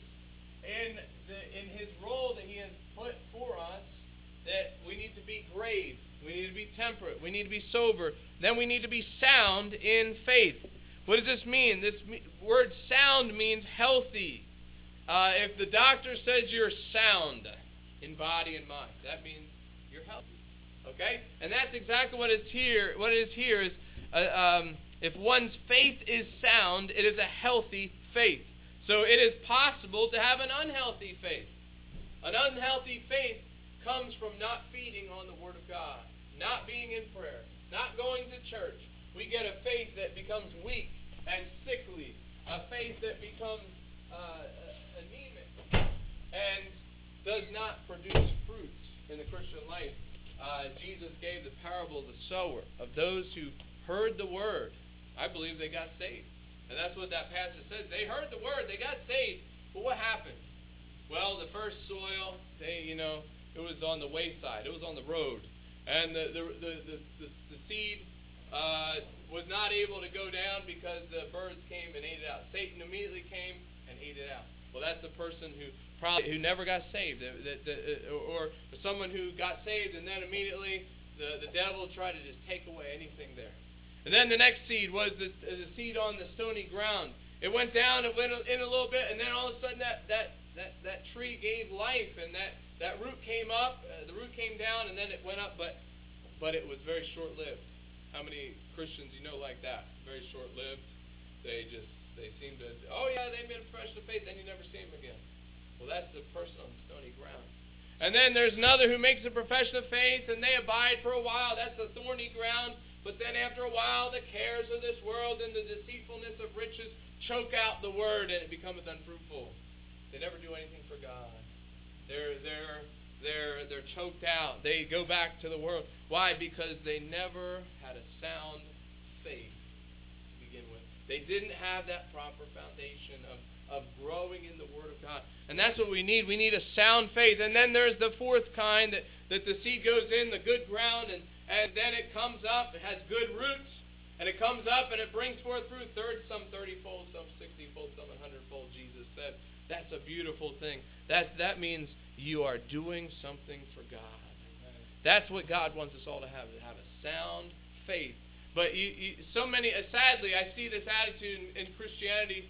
in the in His role that He has put for us. That we need to be grave. We need to be temperate. We need to be sober. Then we need to be sound in faith. What does this mean? This me- word sound means healthy. Uh, if the doctor says you're sound in body and mind, that means you're healthy. Okay? And that's exactly what is here. What is here is, uh, um, if one's faith is sound, it is a healthy faith. So it is possible to have an unhealthy faith. An unhealthy faith comes from not feeding on the Word of God, not being in prayer, not going to church. We get a faith that becomes weak and sickly, a faith that becomes uh, anemic and does not produce fruit in the Christian life. Uh, Jesus gave the parable of the sower, of those who heard the word. I believe they got saved. And that's what that passage says. They heard the word. They got saved. But what happened? Well, the first soil, they, you know, it was on the wayside. It was on the road. And the, the, the, the, the, the seed uh, was not able to go down because the birds came and ate it out. Satan immediately came and ate it out. Well, that's the person who probably who never got saved, the, the, the, or, or someone who got saved and then immediately the, the devil tried to just take away anything there. And then the next seed was the, the seed on the stony ground. It went down, it went in a little bit, and then all of a sudden that that, that, that tree gave life, and that, that root came up, uh, the root came down, and then it went up, but but it was very short-lived. How many Christians you know like that? Very short-lived. They just, they seem to, oh yeah, they made a profession of faith, then you never see them again. Well, that's the person on the stony ground. And then there's another who makes a profession of faith, and they abide for a while. That's the thorny ground. But then after a while, the cares of this world and the deceitfulness of riches choke out the word, and it becometh unfruitful. They never do anything for God. They're they're they're they're choked out. They go back to the world. Why? Because they never had a sound faith to begin with. They didn't have that proper foundation of of growing in the Word of God. And that's what we need. We need a sound faith. And then there's the fourth kind, that, that the seed goes in the good ground, and, and then it comes up. It has good roots, and it comes up, and it brings forth fruit. Third, some thirty-fold, some sixty-fold, some one hundred-fold, Jesus said. That's a beautiful thing. That, that means you are doing something for God. That's what God wants us all to have, to have a sound faith. But you, you, so many, uh, sadly, I see this attitude in, in Christianity,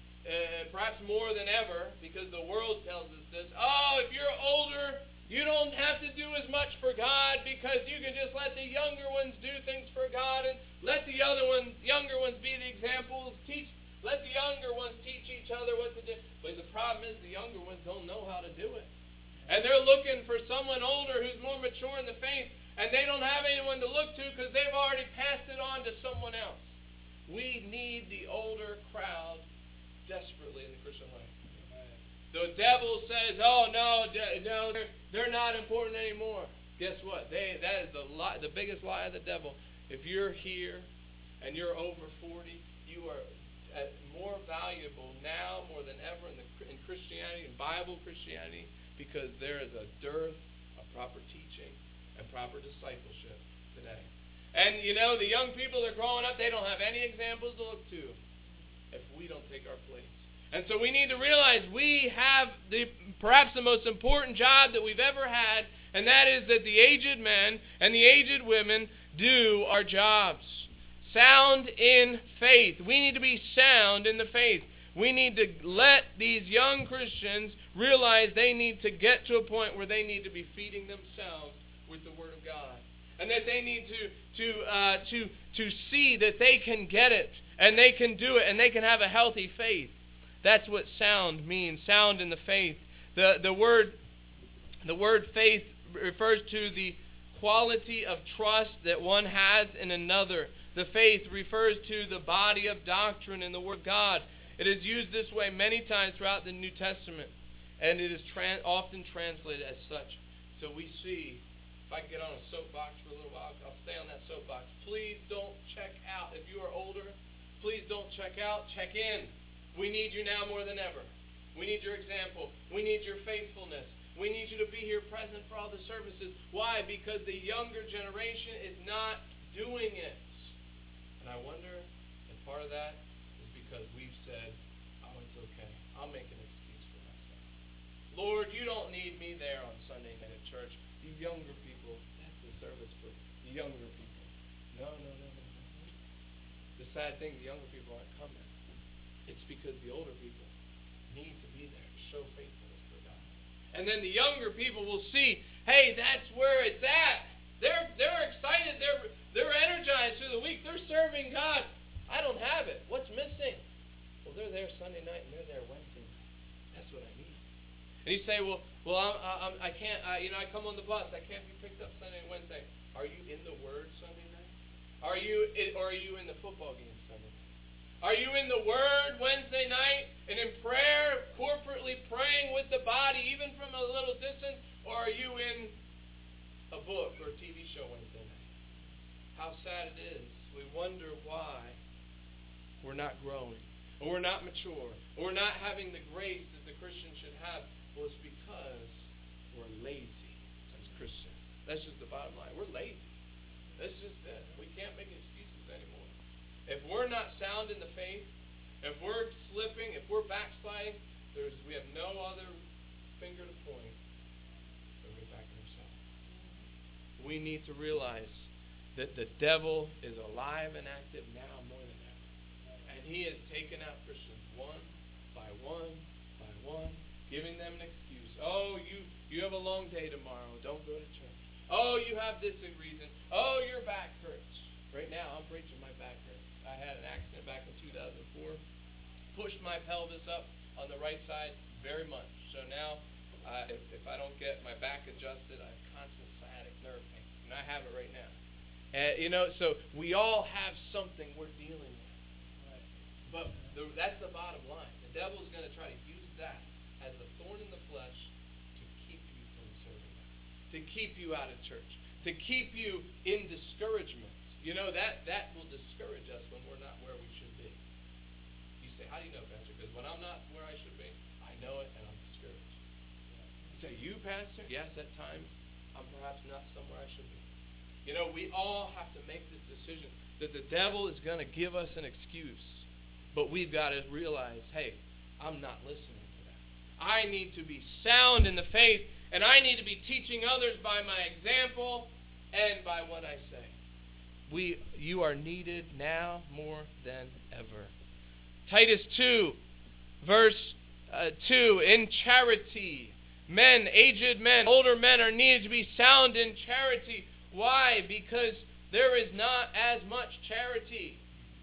Uh, perhaps more than ever, because the world tells us this. Oh, if you're older, you don't have to do as much for God, because you can just let the younger ones do things for God, and let the other ones, younger ones be the examples. Teach, let the younger ones teach each other what to do. But the problem is the younger ones don't know how to do it. And they're looking for someone older who's more mature in the faith, and they don't have anyone to look to because they've already passed it on to someone else. We need the older crowd desperately in the Christian life. The devil says, "Oh no, no, they're, they're not important anymore." Guess what? They that is the lie, the biggest lie of the devil. If you're here and you're over forty, you are more valuable now more than ever in the in Christianity, in Bible Christianity, because there is a dearth of proper teaching and proper discipleship today. And you know, the young people that are growing up, they don't have any examples to look to if we don't take our place. And so we need to realize we have the perhaps the most important job that we've ever had, and that is that the aged men and the aged women do our jobs. Sound in faith. We need to be sound in the faith. We need to let these young Christians realize they need to get to a point where they need to be feeding themselves with the Word of God. And that they need to to uh, to to see that they can get it, and they can do it, and they can have a healthy faith. That's what sound means. Sound in the faith. The the word the word faith refers to the quality of trust that one has in another. The faith refers to the body of doctrine in the Word of God. It is used this way many times throughout the New Testament, and it is tran- often translated as such. So we see. If I can get on a soapbox for a little while, I'll stay on that soapbox. Please don't check out. If you are older, please don't check out. Check in. We need you now more than ever. We need your example. We need your faithfulness. We need you to be here present for all the services. Why? Because the younger generation is not doing it. And I wonder if part of that is because we've said, oh, it's okay. I'll make an excuse for myself. Lord, you don't need me there on Sunday night at church. You younger people, that's the service for the younger people. No, no, no, no, no. The sad thing, the younger people aren't coming. It's because the older people need to be there to show faithfulness for God. And then the younger people will see, hey, that's where it's at. They're they're excited. They're they're energized through the week. They're serving God. I don't have it. What's missing? Well, they're there Sunday night and they're there Wednesday night. That's what I need. And you say, well, well, I'm, I'm, I can't. I, you know, I come on the bus. I can't be picked up Sunday and Wednesday. Are you in the Word Sunday night? Are you, or are you in the football game Sunday night? Are you in the Word Wednesday night and in prayer, corporately praying with the body, even from a little distance? Or are you in a book or a T V show Wednesday night? How sad it is. We wonder why we're not growing, or we're not mature, or we're not having the grace that the Christian should have, well, it's because we're lazy as Christians. That's just the bottom line. We're lazy. That's just it. We can't make excuses anymore. If we're not sound in the faith, if we're slipping, if we're backsliding, there's we have no other finger to point but right back at ourselves. We need to realize that the devil is alive and active now more than ever. And he has taken out Christians one by one by one, giving them an excuse. Oh, you, you have a long day tomorrow. Don't go to church. Oh, you have this reason. Oh, your back hurts. Right now, I'm preaching my back hurts. I had an accident back in two thousand four. Pushed my pelvis up on the right side very much. So now, uh, if, if I don't get my back adjusted, I have constant sciatic nerve pain. And I have it right now. Uh, you know, so we all have something we're dealing with. Right. But the, that's the bottom line. The devil is going to try to use that as a thorn in the flesh to keep you from serving him, to keep you out of church, to keep you in discouragement. You know, that, that will discourage us when we're not where we should be. You say, how do you know, Pastor? Because when I'm not where I should be, I know it and I'm discouraged. You say, you, Pastor? Yes, at times I'm perhaps not somewhere I should be. You know, we all have to make this decision that the devil is going to give us an excuse. But we've got to realize, hey, I'm not listening to that. I need to be sound in the faith, and I need to be teaching others by my example and by what I say. We, you are needed now more than ever. Titus two, verse uh, two, in charity. Men, aged men, older men are needed to be sound in charity. Why? Because there is not as much charity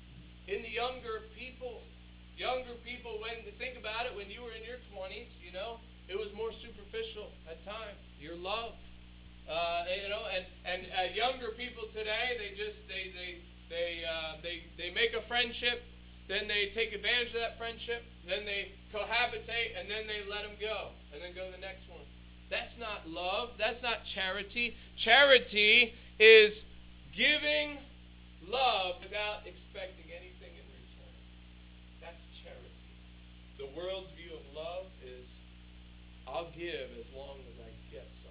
in the younger people. Younger people, when think about it, when you were in your twenties, you know, it was more superficial at times. Your love. Uh, you know, and and uh, younger people today, they just they they they uh, they they make a friendship, then they take advantage of that friendship, then they cohabitate, and then they let them go, and then go to the next one. That's not love. That's not charity. Charity is giving love without expecting anything in return. That's charity. The world's view of love is, I'll give as long as I get something.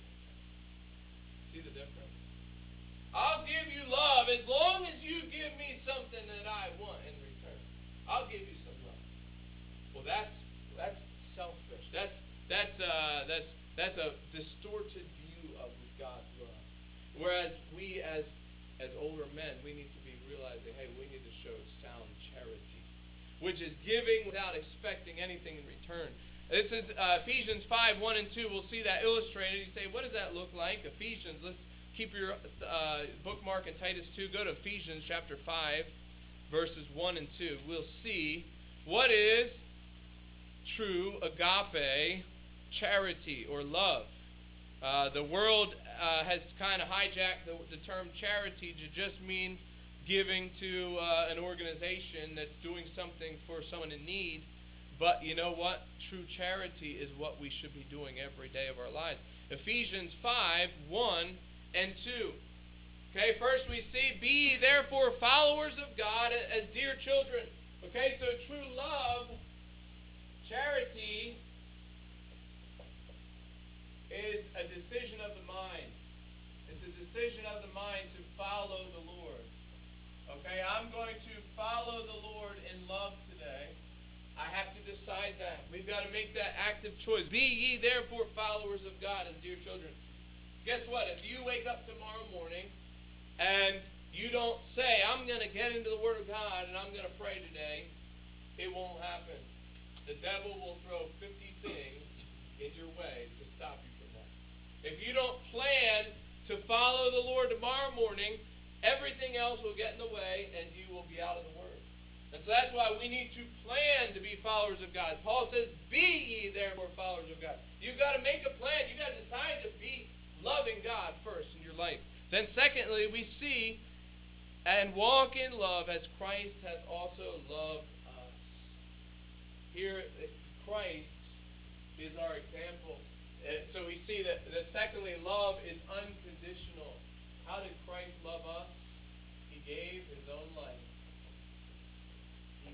See the difference? I'll give you love as long as you give me something that I want in return. I'll give you some love. Well, that's that's selfish. That's that's uh, that's that's a distorted view of God's love. Whereas we, as as older men, we need to be realizing, hey, we need to show sound charity, which is giving without expecting anything in return. This is uh, Ephesians five, one and two. We'll see that illustrated. You say, what does that look like? Ephesians, let's keep your uh, bookmark in Titus two. Go to Ephesians chapter five, verses one and two. We'll see what is true agape charity or love. Uh, the world uh, has kind of hijacked the, the term charity to just mean giving to uh, an organization that's doing something for someone in need. But you know what? True charity is what we should be doing every day of our lives. Ephesians five, one and two. Okay, first we see, be ye therefore followers of God as dear children. Okay, so true love, charity, is a decision of the mind. It's a decision of the mind to follow the Lord. Okay, I'm going to follow the Lord in love today. I have to decide that. We've got to make that active choice. Be ye therefore followers of God as dear children. Guess what? If you wake up tomorrow morning and you don't say, I'm going to get into the Word of God and I'm going to pray today, it won't happen. The devil will throw fifty things in your way to stop you from that. If you don't plan to follow the Lord tomorrow morning, everything else will get in the way and you will be out of the Word. And so that's why we need to plan to be followers of God. Paul says, be ye therefore followers of God. You've got to make a plan. You've got to decide to be loving God first in your life. Then secondly, we see, and walk in love as Christ has also loved us. Here, Christ is our example. So we see that, that secondly, love is unconditional. How did Christ love us? He gave his own life.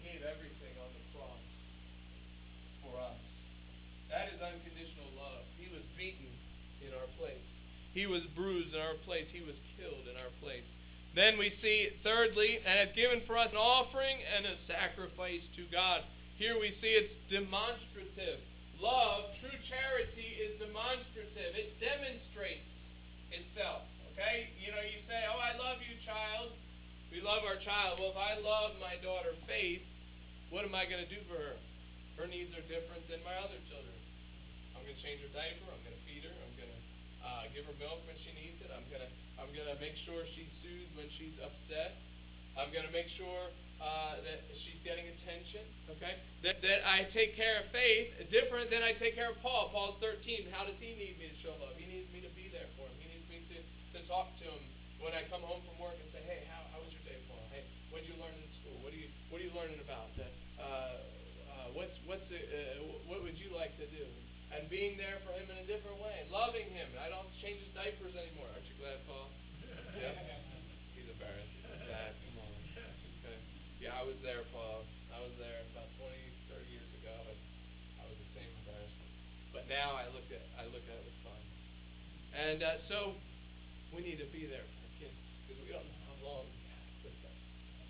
gave everything on the cross for us. That is unconditional love. He was beaten in our place. He was bruised in our place. He was killed in our place. Then we see, thirdly, and has given for us an offering and a sacrifice to God. Here we see it's demonstrative. Love, true charity, is demonstrative. It demonstrates itself. Okay? You know, you say, oh, I love you, child. We love our child. Well, if I love my daughter, Faith, what am I going to do for her? Her needs are different than my other children. I'm going to change her diaper. I'm going to feed her. I'm going to uh, give her milk when she needs it. I'm going to I'm going to make sure she's soothed when she's upset. I'm going to make sure uh, that she's getting attention. Okay, that that I take care of Faith different than I take care of Paul. Paul's thirteen. How does he need me to show love? He needs me to be there for him. He needs me to, to talk to him when I come home from work and say, hey, how, how was your day, Paul? Hey, what did you learn in school? What are you what are you learning about? Uh, uh, what's what's uh, what would you like to do? And being there for him in a different way, loving him. I don't change his diapers anymore. Aren't you glad, Paul? Yeah. He's embarrassed. Dad, come on. Okay. Yeah, I was there, Paul. I was there about twenty, thirty years ago, and I was the same embarrassment. But now I look at I look at it with fun. And uh, so we need to be there for our kids because we don't know how long we have with them.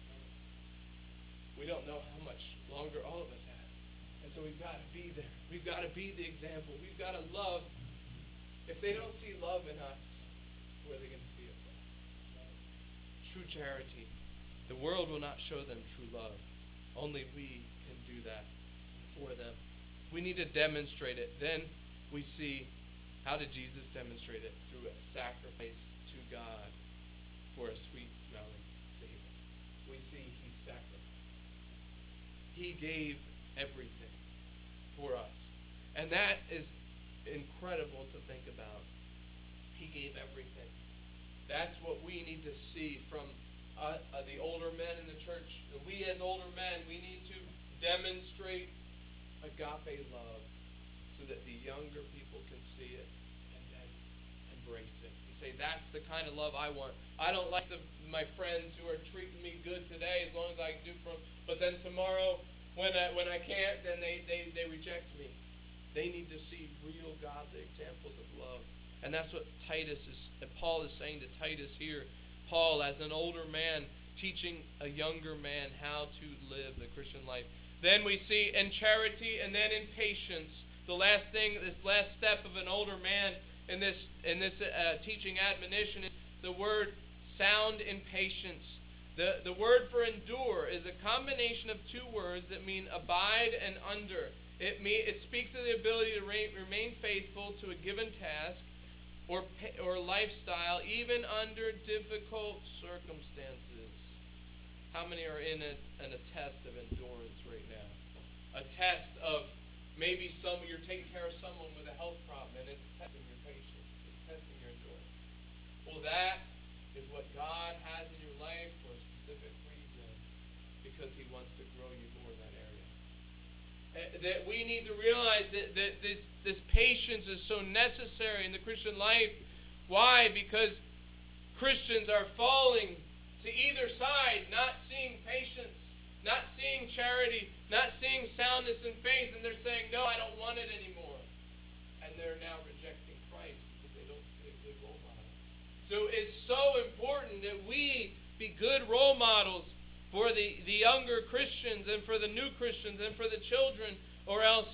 We don't know how much longer all of us have. And so we've got to be there. We've got to be the example. We've got to love. If they don't see love in us, where are they going to see it from? True charity. The world will not show them true love. Only we can do that for them. We need to demonstrate it. Then we see, how did Jesus demonstrate it? Through a sacrifice to God for a sweet-smelling savor. We see he sacrificed. He gave everything for us. And that is incredible to think about. He gave everything. That's what we need to see from uh, uh, the older men in the church. We as older men, we need to demonstrate agape love so that the younger people can see it and then embrace it. You say, that's the kind of love I want. I don't like the, my friends who are treating me good today as long as I can do for them. But then tomorrow, when I, when I can't, then they, they, they reject me. They need to see real godly examples of love. And that's what Titus is, Paul is saying to Titus here. Paul, as an older man, teaching a younger man how to live the Christian life. Then we see in charity and then in patience. The last thing, this last step of an older man in this in this uh, teaching admonition is the word sound in patience. The, the word for endure is a combination of two words that mean abide and under. It, mean, it speaks of the ability to re, remain faithful to a given task or, or lifestyle, even under difficult circumstances. How many are in a, in a test of endurance right now? A test of maybe some you're taking care of someone with a health problem, and it's testing your patience. It's testing your endurance. Well, that is what God has in your life for a specific reason, because he wants to grow you more in that area. Uh, that we need to realize that, that this, this patience is so necessary in the Christian life. Why? Because Christians are falling to either side, not seeing patience, not seeing charity, not seeing soundness in faith, and they're saying, no, I don't want it anymore. And they're now rejecting Christ because they don't see a good role model. So it's so important that we be good role models for the, the younger Christians and for the new Christians and for the children, or else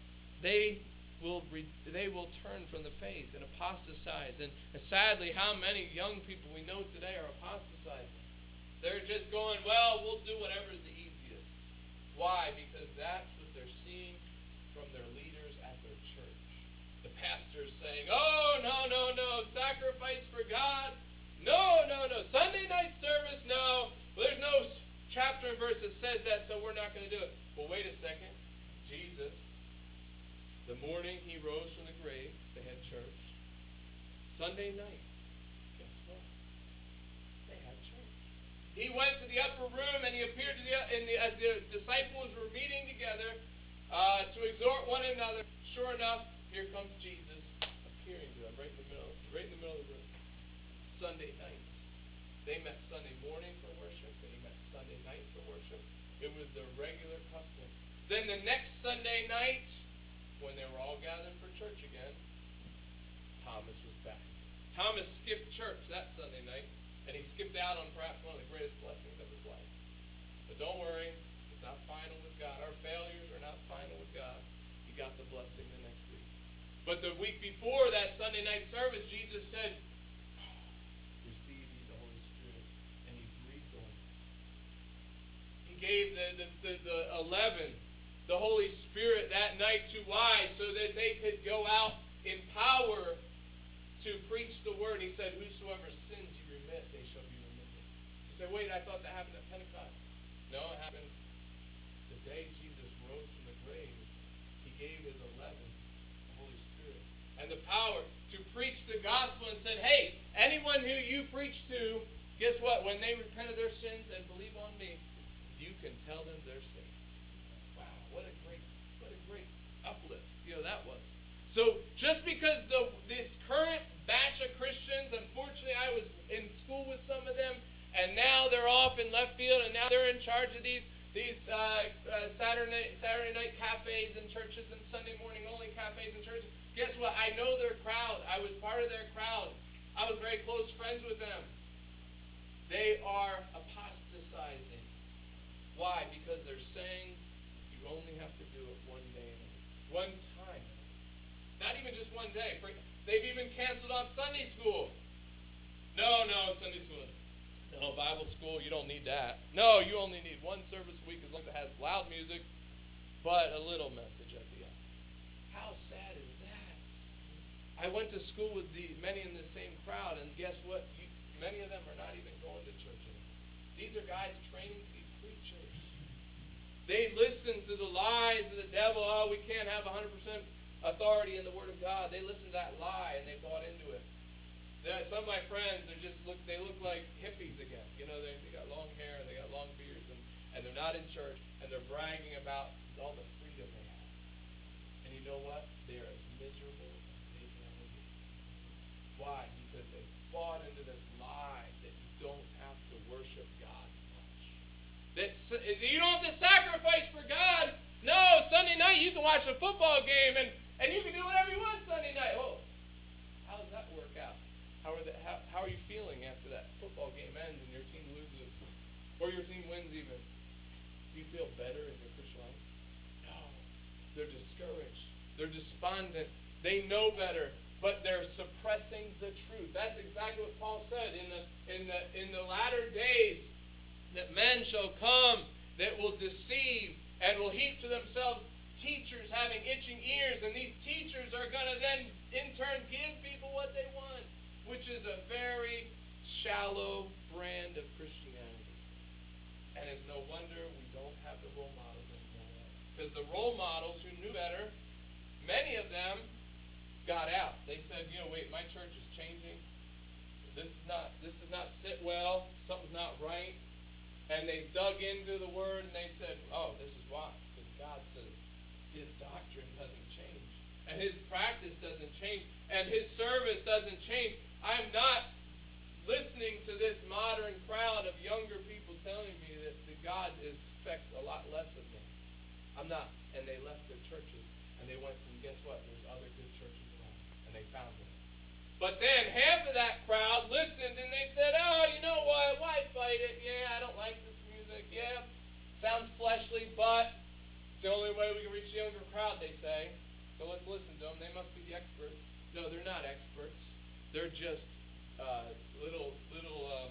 they will re, they will turn from the faith and apostatize. And, and sadly, how many young people we know today are apostatizing? They're just going, well, we'll do whatever is the easiest. Why? Because that's what they're seeing from their leaders at their church. The pastor's saying, oh, no, no, no, sacrifice for God. No, no, no. Sunday night service, no. Well, there's no chapter and verse that says that, so we're not going to do it. Well, wait a second. Jesus, the morning he rose from the grave, they had church. Sunday night, guess what? They had church. He went to the upper room and he appeared to the, in the as the disciples were meeting together uh, to exhort one another. Sure enough, here comes Jesus appearing to them right in the middle, right in the middle of the room. Sunday night. They met Sunday morning for worship, and he met Sunday night for worship. It It was their regular custom. Then the next Sunday night, when they were all gathered for church again, Thomas was back. Thomas skipped church that Sunday night, and he skipped out on perhaps one of the greatest blessings of his life. But don't worry, it's not final with God. Our failures are not final with God. He got the blessing the next week. But the week before that Sunday night service, Jesus said, receive ye the Holy Spirit. And he breathed on them. He gave the, the, the, the eleven the Holy Spirit that night to why? So that they could go out in power to preach the word. He said, whosoever sins you remit, they shall be remitted. You say, wait, I thought that happened at Pentecost. No, it happened the day Jesus rose from the grave. He gave his eleven the Holy Spirit and the power to preach the gospel and said, hey, anyone who you preach to, guess what? When they repent of their sins and believe on me, you can tell them they're saved. Wow, what a great, what a great uplift, you know, that was. So just because the this current batch of Christians, unfortunately, I was in school with some of them, and now they're off in left field, and now they're in charge of these these uh, uh, Saturday Saturday night cafes and churches and Sunday morning only cafes and churches. Guess what? I know their crowd. I was part of their crowd. I was very close friends with them. They are apostatizing. Why? Because they're saying you only have to do it one day, one time. Not even just one day. They've even canceled off Sunday school. No, no, Sunday school. No, Bible school, you don't need that. No, you only need one service a week as long as it has loud music, but a little message at the end. How sad is that? I went to school with the many in the same crowd, and guess what? You, many of them are not even going to church anymore. These are guys training to be preachers. They listen to the lies of the devil. Oh, we can't have one hundred percent authority in the Word of God. They listen to that lie, and they bought into it. They're, some of my friends, they just look, they look like hippies again. You know, they, they got long hair, and they got long beards, and, and they're not in church, and they're bragging about all the freedom they have. And you know what? They're as miserable as they can ever be. Why? Because they bought into this lie that you don't have to worship God much. That you don't have to sacrifice for God. No, Sunday night you can watch a football game, and, and you can do whatever you want Sunday night. Oh, how does that work out? How are, the, how, how are you feeling after that football game ends and your team loses? Or your team wins even? Do you feel better in your Christian life? No. They're discouraged. They're despondent. They know better, but they're suppressing the truth. That's exactly what Paul said. In the, in the, in the latter days, that men shall come that will deceive and will heap to themselves teachers having itching ears, and these teachers are going to then in turn give people what they want, which is a very shallow brand of Christianity. And it's no wonder we don't have the role models anymore. Because the role models who knew better, many of them got out. They said, you know, wait, my church is changing. This is not, this does not sit well. Something's not right. And they dug into the Word and they said, oh, this is why. Because God says His doctrine doesn't change. And His practice doesn't change. And His service doesn't change. I'm not listening to this modern crowd of younger people telling me that, that God expects a lot less of me. I'm not. And they left their churches. And they went and guess what? There's other good churches around. And they found them. But then half of that crowd listened and they said, oh, you know what? Why fight it? Yeah, I don't like this music. Yeah, sounds fleshly, but it's the only way we can reach the younger crowd, they say. So let's listen to them. They must be the experts. No, they're not experts. They're just uh, little, little um,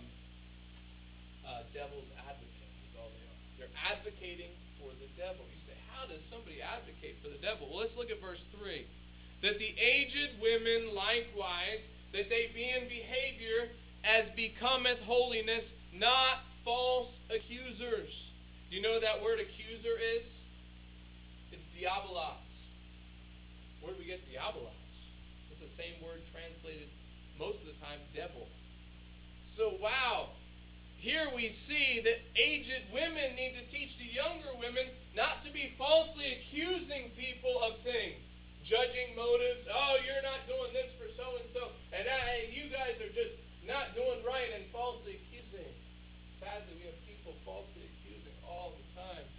uh, devil's advocates is all they are. They're advocating for the devil. You say, how does somebody advocate for the devil? Well, let's look at verse three. That the aged women likewise, that they be in behavior as becometh holiness, not false accusers. Do you know what that word accuser is? It's diabolos. Where do we get diabolos? It's the same word translated most of the time devil. So wow, here we see that aged women need to teach the younger women not to be falsely accusing people of things. Judging motives. Oh, you're not doing this for so-and-so. And I, you guys are just not doing right and falsely accusing. Sadly, we have people falsely accusing all the time.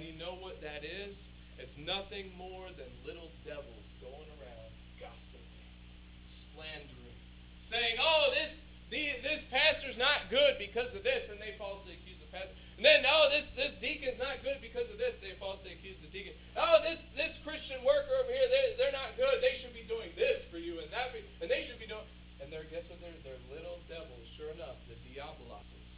you know what that is? It's nothing more than little devils going around gossiping, slandering, saying, oh, this the, this pastor's not good because of this, and they falsely accuse the pastor. And then, oh, this, this deacon's not good because of this, they falsely accuse the deacon. Oh, this, this Christian worker over here, they're, they're not good. They should be doing this for you, and that, be, and they should be doing. And they're, guess what? They're, they're little devils, sure enough, the diabolos,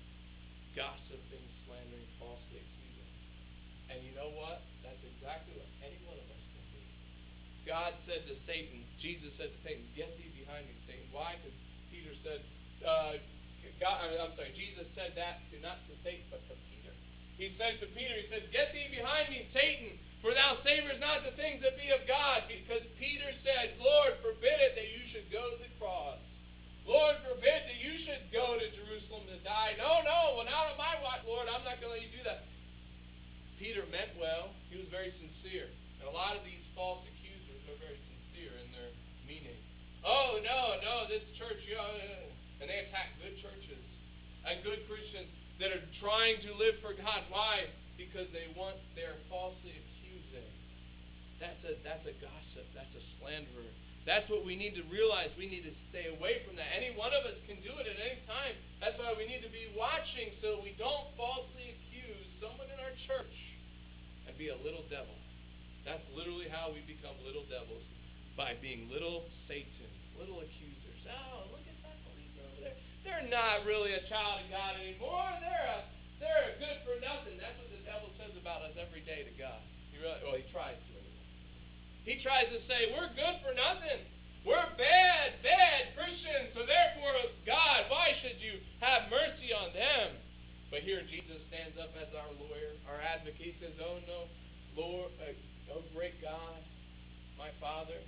gossiping, slandering, falsely accusing. And you know what? That's exactly what any one of us can be. God said to Satan, Jesus said to Satan, get thee behind me, Satan. Why? Because Peter said, uh, God, I'm sorry, Jesus said that to not to Satan, but to Peter. He said to Peter, he said, get thee behind me, Satan, for thou savorest not the things that be of God. Because Peter said, Lord, forbid it that you should go to the cross. Lord, forbid that you should go to Jerusalem to die. No, no, well, not on my watch, Lord. I'm not going to let you do that. Peter meant well. He was very sincere. And a lot of these false accusers are very sincere in their meaning. Oh, no, no, this church, you know, and they attack good churches and good Christians that are trying to live for God. Why? Because they want, they're falsely accusing. That's a, that's a gossip. That's a slanderer. That's what we need to realize. We need to stay away from that. Any one of us can do it at any time. That's why we need to be watching so we don't falsely accuse someone in our church and be a little devil. That's literally how we become little devils, by being little Satan, little accusers. Oh, look at that believer over there. They're not really a child of God anymore. They're a, they're a good for nothing. That's what the devil says about us every day to God. He really, well, he tries to anyway. He tries to say, we're good for nothing. We're bad, bad Christians. So therefore, God, why should you have mercy on them? But here Jesus stands up as our lawyer, our advocate. He says, oh no, Lord, uh, oh great God, my Father,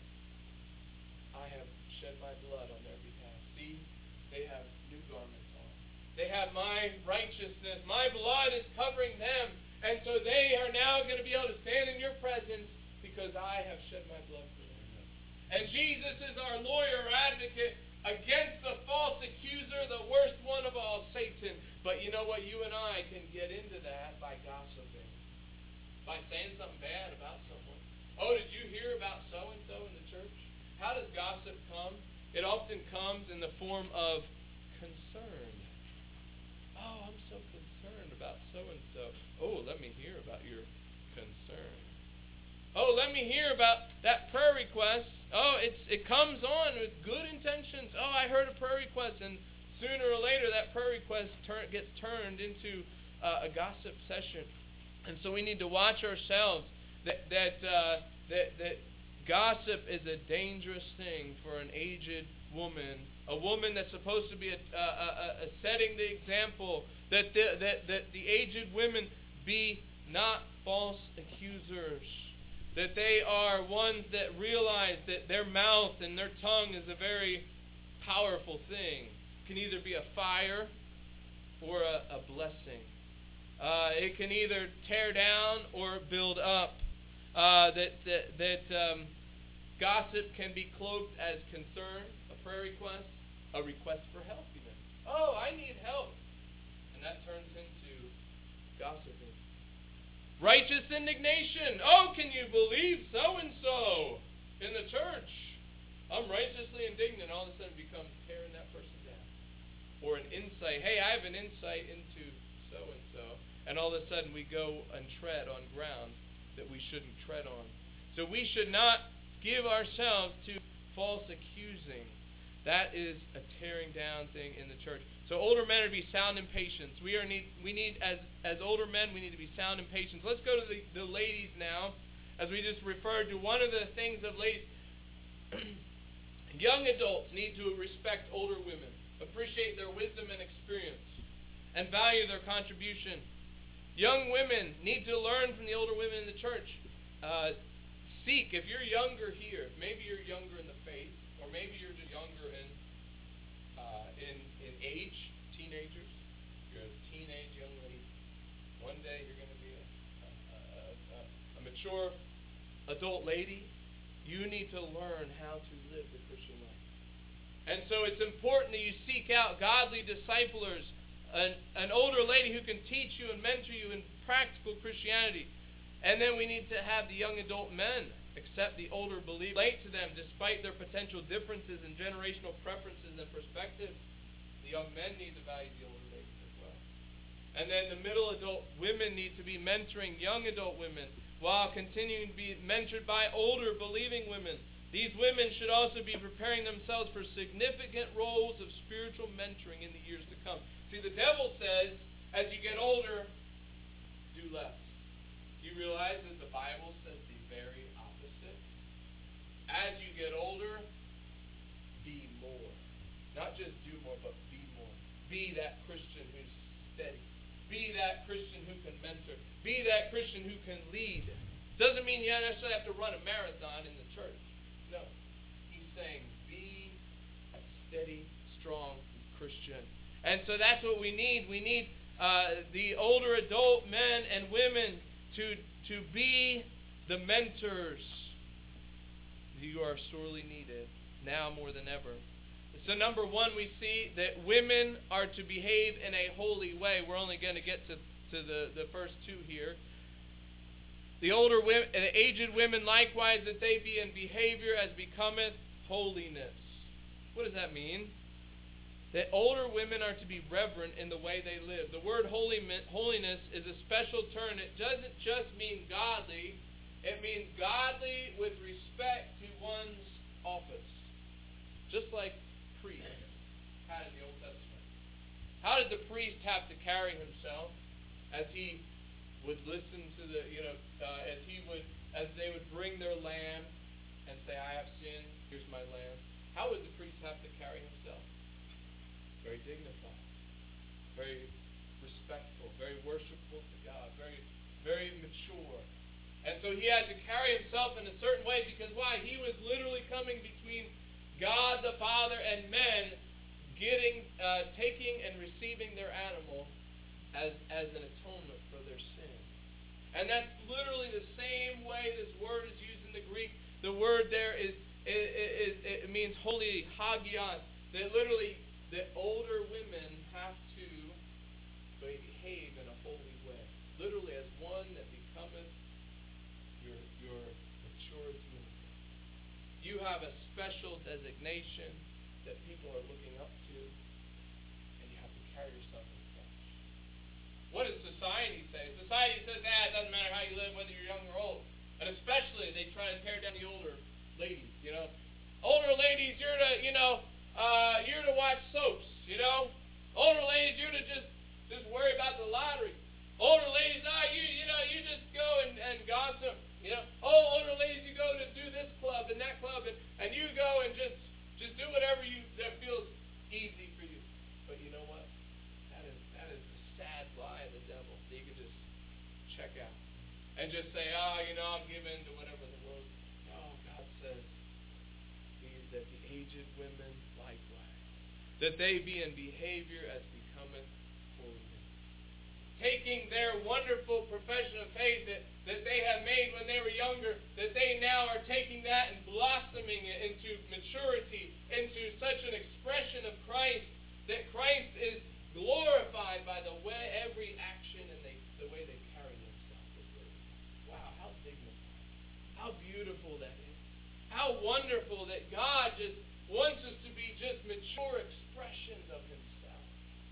I have shed my blood on their behalf. See, they have new garments on. They have my righteousness. My blood is covering them. And so they are now going to be able to stand in your presence because I have shed my blood for them. And Jesus is our lawyer, our advocate against the false accuser, the worst one of all, Satan. But you know what? You and I can get into that by gossiping, by saying something bad about someone. Oh, did you hear about so-and-so in the church? How does gossip come? It often comes in the form of concern. Oh, I'm so concerned about so-and-so. Oh, let me hear about your concern. Oh, let me hear about that prayer request. Oh, it's it comes on with good intentions. Oh, I heard a prayer request, and sooner or later that prayer request turn, gets turned into uh, a gossip session. And so we need to watch ourselves that that uh, that that gossip is a dangerous thing for an aged woman, a woman that's supposed to be a, a, a, a setting the example, that the, that that the aged women be not false accusers, that they are ones that realize that their mouth and their tongue is a very powerful thing. It can either be a fire or a, a blessing. Uh, it can either tear down or build up. Uh, that that, that um, gossip can be cloaked as concern, a prayer request, a request for help even. Oh, I need help. And that turns into gossiping. Righteous indignation. Oh, can you believe so-and-so in the church? I'm righteously indignant. All of a sudden becomes tearing that person down. Or an insight. Hey, I have an insight into so-and-so. And all of a sudden we go and tread on ground that we shouldn't tread on. So we should not give ourselves to false accusing. That is a tearing down thing in the church. So older men are to be sound in patience. We are need we need as as older men we need to be sound in patience. Let's go to the, the ladies now, as we just referred to one of the things of ladies. Young adults need to respect older women, appreciate their wisdom and experience, and value their contribution. Young women need to learn from the older women in the church. Uh, seek, if you're younger here, maybe you're younger in the faith, or maybe you're just younger in uh, in in age, teenagers. You're a teenage young lady. One day you're going to be a, a, a, a mature adult lady. You need to learn how to live the Christian life. And so it's important that you seek out godly disciplers, an, an older lady who can teach you and mentor you and practical Christianity. And then we need to have the young adult men accept the older believers, relate to them despite their potential differences in generational preferences and perspectives. The young men need to value the older ladies as well. And then the middle adult women need to be mentoring young adult women while continuing to be mentored by older believing women. These women should also be preparing themselves for significant roles of spiritual mentoring in the years to come. See, the devil says, as you get older, do less. Do you realize that the Bible says the very opposite? As you get older, be more. Not just do more, but be more. Be that Christian who's steady. Be that Christian who can mentor. Be that Christian who can lead. Doesn't mean you necessarily have to run a marathon in the church. No. He's saying be a steady, strong Christian. And so that's what we need. We need uh, the older adult men and women to, to be the mentors. You are sorely needed now more than ever. So number one, we see that women are to behave in a holy way. We're only going to get to, to the, the first two here. The older women, the aged women likewise, that they be in behavior as becometh holiness. What does that mean? That older women are to be reverent in the way they live. The word holiness is a special term. It doesn't just mean godly. It means godly with respect to one's office. Just like priests had in the Old Testament. How did the priest have to carry himself as he would listen to the, you know, uh, as he would, as they would bring their lamb and say, I have sinned, here's my lamb. How would the priest have to carry himself? Very dignified, very respectful, very worshipful to God, very, very mature. And so he had to carry himself in a certain way because why? He was literally coming between God the Father and men, getting, uh, taking and receiving their animal as, as an atonement for their sin. And that's literally the same way this word is used in the Greek. The word there is, is, is it means holy, hagion. That literally the older women have to behave in a holy way. Literally as one that becometh your, your maturity in faith. You have a special designation that people are looking up to, and you have to carry yourself in such. What does society say? Society says, ah, it doesn't matter how you live, whether you're young or old. And especially, they try to tear down the older ladies, you know. Older ladies, you're to, you know, uh, you're to watch soaps, you know. Older ladies, you're to just, just worry about the lottery. Older ladies, ah, you, you know, you just go and, and gossip, you know. Oh, older ladies, you go to do this club and that club, and, and you go and just, just do whatever you that feels easy for you. But you know what? That is that is the sad lie of the devil. So you can just check out and just say, oh, you know, I'll give in to whatever the world. No, God says that the aged women likewise, that they be in behavior as becometh holiness, taking their wonderful profession of faith that, that they have made when they were younger, that they now are taking that and blossoming it into maturity, into such an expression of Christ, that Christ is glorified by the way every action and they, the way they carry themselves. Wow, how dignified. How beautiful that is. How wonderful that God just wants us to be just mature expressions of himself.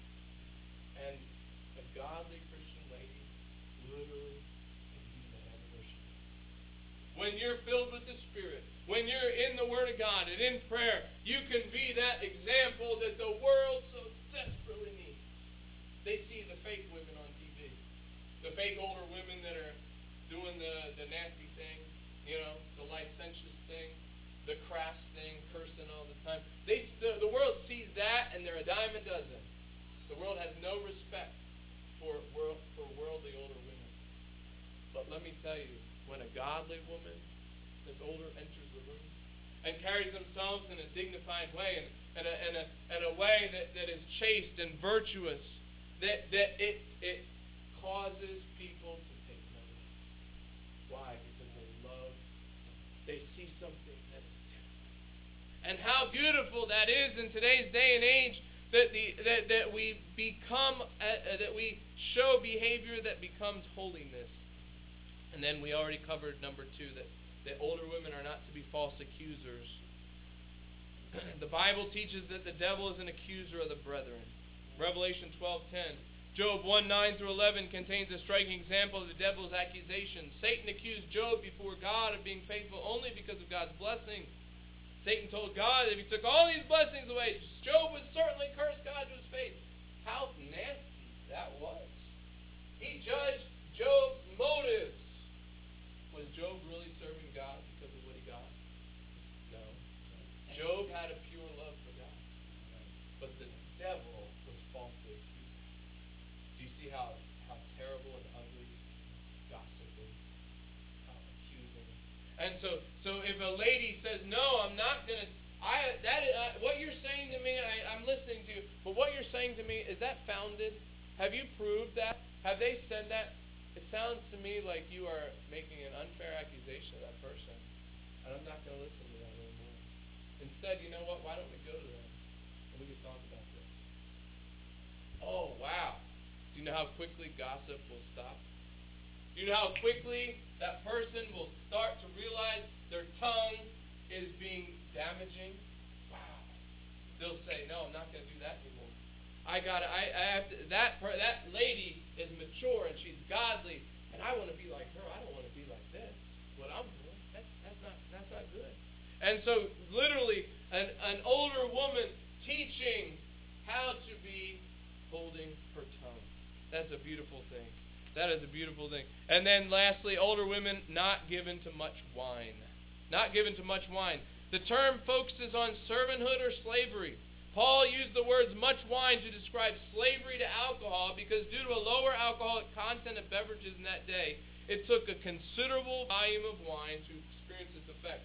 And a godly Christian lady literally can be that worship. When you're filled with the Spirit, when you're in the Word of God and in prayer, you can be that example that the world so desperately needs. They see the fake women on T V. The fake older women that are doing the, the nasty thing, you know, the licentious thing, the crass thing, cursing all the time. They, the, the world sees that and they're a dime a dozen. The world has no respect for world, for worldly older women. But let me tell you, when a godly woman that's older enters the room and carries themselves in a dignified way and, and, a, and, a, and a way that, that is chaste and virtuous, that, that it, it causes people to take notice. Why? Because they love, they see something that is different. And how beautiful that is in today's day and age that the that, that we become uh, that we show behavior that becomes holiness. And then we already covered number two, that, that older women are not to be false accusers. The Bible teaches that the devil is an accuser of the brethren. Revelation twelve ten. Job one nine through eleven contains a striking example of the devil's accusation. Satan accused Job before God of being faithful only because of God's blessing. Satan told God that if he took all these blessings away, Job would certainly curse God to his face. How nasty that was. He judged Job's motives. Was Job really serving God because of what he got? No. Job had a pure love for God. But the devil was falsely accusing. Do you see how, how terrible and ugly gossip is? How accusing. And so, so if a lady says, "No, I'm not going to," I that uh, what you're saying to me, I, I'm listening to you, but what you're saying to me, is that founded? Have you proved that? Have they said that? It sounds to me like you are making an unfair accusation of that person, and I'm not going to listen to that anymore. Instead, you know what? Why don't we go to them and we can talk about this? Oh, wow. Do you know how quickly gossip will stop? Do you know how quickly that person will start to realize their tongue is being damaging? Wow. They'll say, "No, I'm not going to do that anymore. I got I, I have to, that per, that lady is mature and she's godly, and I want to be like her. I don't want to be like this. What I'm doing, that's that's not that's not good." And so, literally, an an older woman teaching how to be holding her tongue. That's a beautiful thing. That is a beautiful thing. And then, lastly, older women not given to much wine. Not given to much wine. The term focuses on servanthood or slavery. Paul used the words much wine to describe slavery to alcohol because due to a lower alcoholic content of beverages in that day, it took a considerable volume of wine to experience its effect.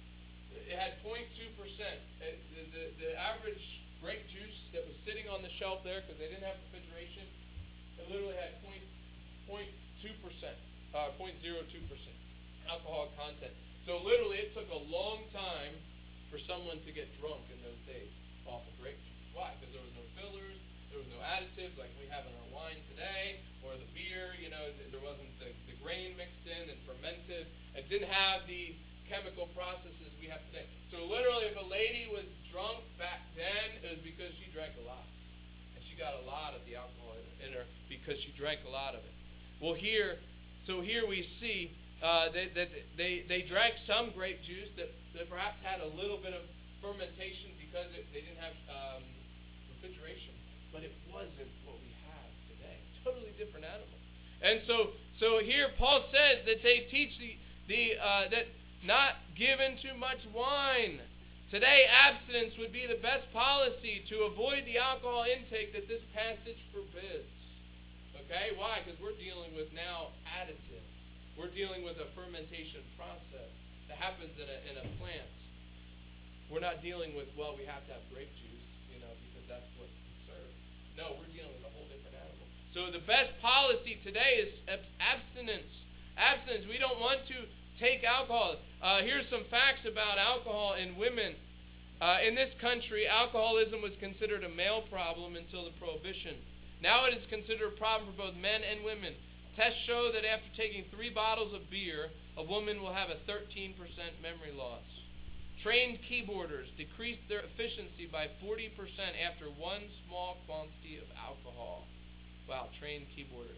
It had zero point two percent. The, the, the average grape juice that was sitting on the shelf there, because they didn't have refrigeration, it literally had zero point two percent, uh, zero point zero two percent alcohol content. So literally it took a long time for someone to get drunk in those days off of grape juice. Why? Because there was no fillers, there was no additives like we have in our wine today, or the beer, you know, there wasn't the, the grain mixed in and fermented. It didn't have the chemical processes we have today. So literally if a lady was drunk back then, it was because she drank a lot. And she got a lot of the alcohol in her because she drank a lot of it. Well, here, so here we see uh, that, that they, they drank some grape juice that, that perhaps had a little bit of fermentation because it, they didn't have um, refrigeration. But it wasn't what we have today. Totally different animal. And so so here Paul says that they teach the, the uh, that not given too much wine. Today, abstinence would be the best policy to avoid the alcohol intake that this passage forbids. Okay? Why? Because we're dealing with now additives. We're dealing with a fermentation process that happens in a, in a plant. We're not dealing with, well, we have to have grape juice, you know, because that's what we serve. No, we're dealing with a whole different animal. So the best policy today is abstinence. Abstinence. We don't want to take alcohol. Uh, here's some facts about alcohol in women. Uh, in this country, alcoholism was considered a male problem until the Prohibition. Now it is considered a problem for both men and women. Tests show that after taking three bottles of beer, a woman will have a thirteen percent memory loss. Trained keyboarders decreased their efficiency by forty percent after one small quantity of alcohol. Wow, trained keyboarders.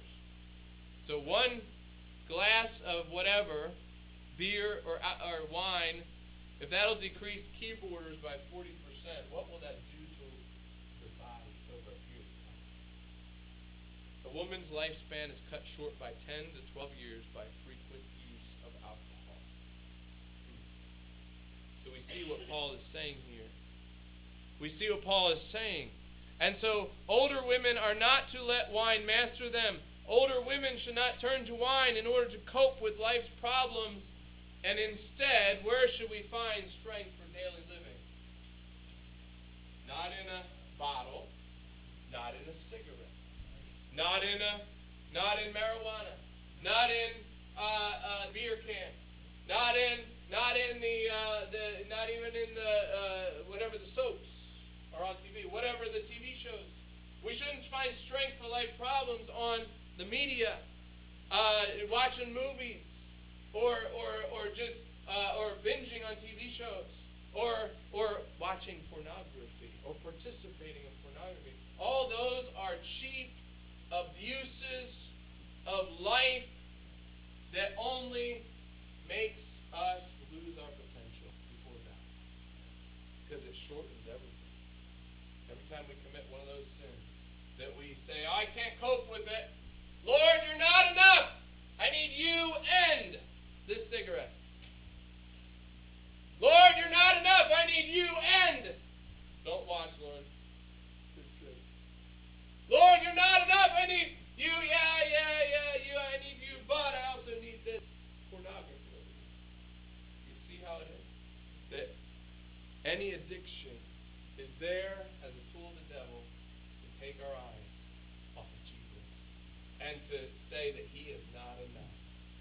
So one glass of whatever, beer or, or wine, if that'll decrease keyboarders by forty percent, what will that do to the body over a period of time? A woman's lifespan is cut short by ten to twelve years by frequent use of alcohol. So we see what Paul is saying here. We see what Paul is saying. And so older women are not to let wine master them. Older women should not turn to wine in order to cope with life's problems. And instead, where should we find strength for daily living? Not in a bottle, not in a cigarette, not in a, not in marijuana, not in uh, a beer can, not in, not in the, uh, the, not even in the uh, whatever the soaps are on T V. Whatever the T V shows. We shouldn't find strength for life problems on the media, uh, watching movies, or or or just uh, or binging on T V shows, or or watching pornography, or participating in pornography. All those are cheap abuses of life that only makes us lose our potential before God. Because it shortens everything. Every time we commit one of those sins that we say, I can't cope with it. Lord, you're not enough. I need you and this cigarette. Lord, you're not enough. I need you and. Don't watch, Lord. It's good. Lord, you're not enough. I need you. Yeah, yeah, yeah. You. I need you, but I also need this pornography over here. You see how it is? That any addiction is there as a tool of the devil to take our eyes off of Jesus and to say that He is not enough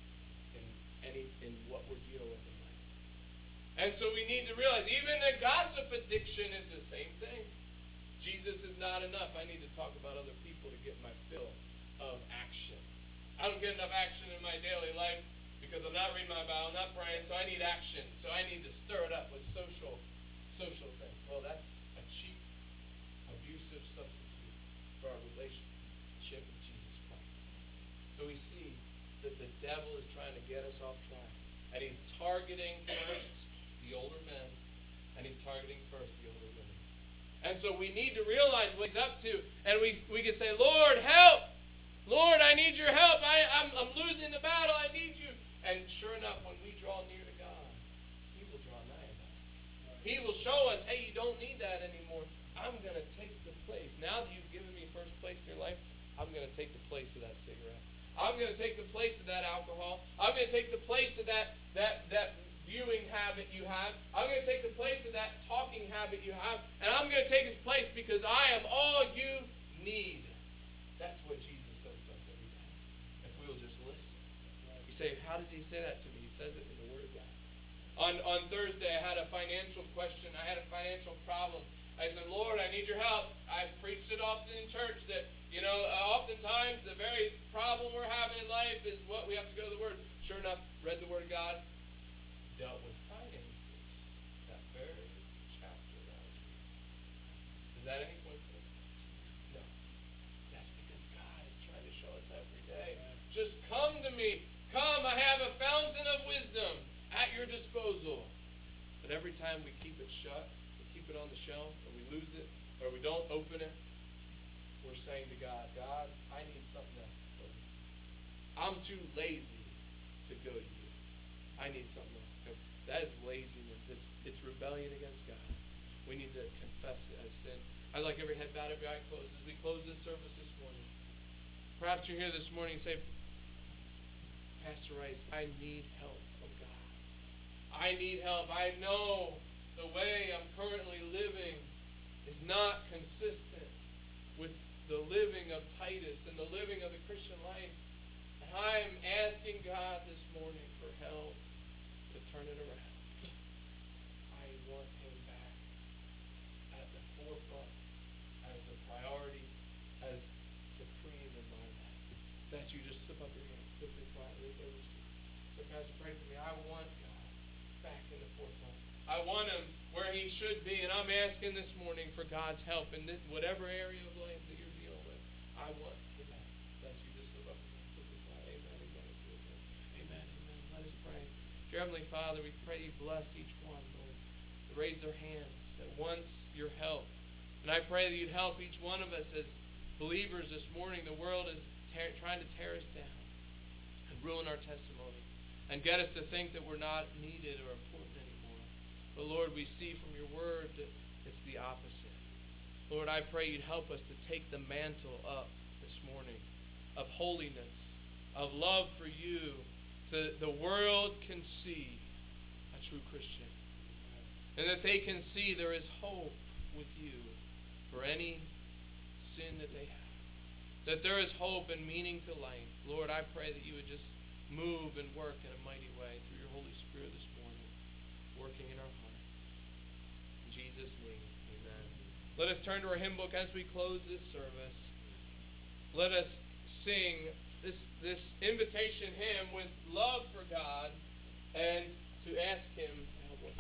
in any in what we're dealing with in life. And so we need to realize even a gossip addiction is the same thing. Jesus is not enough. I need to talk about other people to get my fill of action. I don't get enough action in my daily life because I'm not reading my Bible, I'm not praying, so I need action. So I need to stir it up with social social things. Well, that's a cheap, abusive substitute for our relationship with Jesus Christ. So we see that the devil is trying to get us off track. And he's targeting first the older men, and he's targeting first the older women. And so we need to realize what he's up to. And we, we can say, Lord, help! Lord, I need your help. I, I'm, I'm losing the battle. I need you. And sure enough, when we draw near to God, He will draw nigh to us. He will show us, hey, you don't need that anymore. I'm going to take the place. Now that you've given me first place in your life, I'm going to take the place of that cigarette. I'm going to take the place of that alcohol. I'm going to take the place of that, that, that viewing habit you have. I'm going to take the place of that talking habit you have. And I'm going to take its place because I am all you need. That's what Jesus says to us every day. If we will just listen. You say, how does He say that to me? He says it in the Word of God. On, on Thursday, I had a financial question. I had a financial problem. I said, Lord, I need your help. I've preached it often in church that, you know, uh, oftentimes the very problem we're having in life is what we have to go to the Word. Sure enough, read the Word of God, dealt with finances. That very chapter that I was reading. Is that any coincidence? No. That's because God is trying to show us every day. Just come to me. Come, I have a fountain of wisdom at your disposal. But every time we keep it shut, keep it on the shelf, or we lose it, or we don't open it, we're saying to God, God, I need something else from you. I'm too lazy to go to you. I need something else. That is laziness. It's, it's rebellion against God. We need to confess it as sin. I'd like every head bowed, every eye closed. As we close this service this morning, perhaps you're here this morning and say, Pastor Rice, I need help from God. I need help. I know the way I'm currently living is not consistent with the living of Titus and the living of the Christian life. And I'm asking God this morning for help to turn it around. I want Him back at the forefront, as the priority, as supreme in my life. If that's you, just slip up your hand quickly, quietly, as I receive. So, Pastor, pray for me. I want God back in the forefront. I want Him where He should be, and I'm asking this morning for God's help in this, whatever area of life that you're dealing with. I want Him back. That's you. Just lift up your hands. Amen. Amen. Amen. Amen. Let us pray. Dear Heavenly Father, we pray You bless each one, Lord, to raise their hands that wants Your help. And I pray that You'd help each one of us as believers this morning. The world is tear, trying to tear us down and ruin our testimony and get us to think that we're not needed or important anymore. But Lord, we see from Your word that it's the opposite. Lord, I pray You'd help us to take the mantle up this morning of holiness, of love for You, so that the world can see a true Christian. And that they can see there is hope with You for any sin that they have. That there is hope and meaning to life. Lord, I pray that You would just move and work in a mighty way through Your Holy Spirit this morning, working in our hearts. In Jesus' name, amen. Let us turn to our hymn book as we close this service. Let us sing this, this invitation hymn with love for God and to ask Him to help us.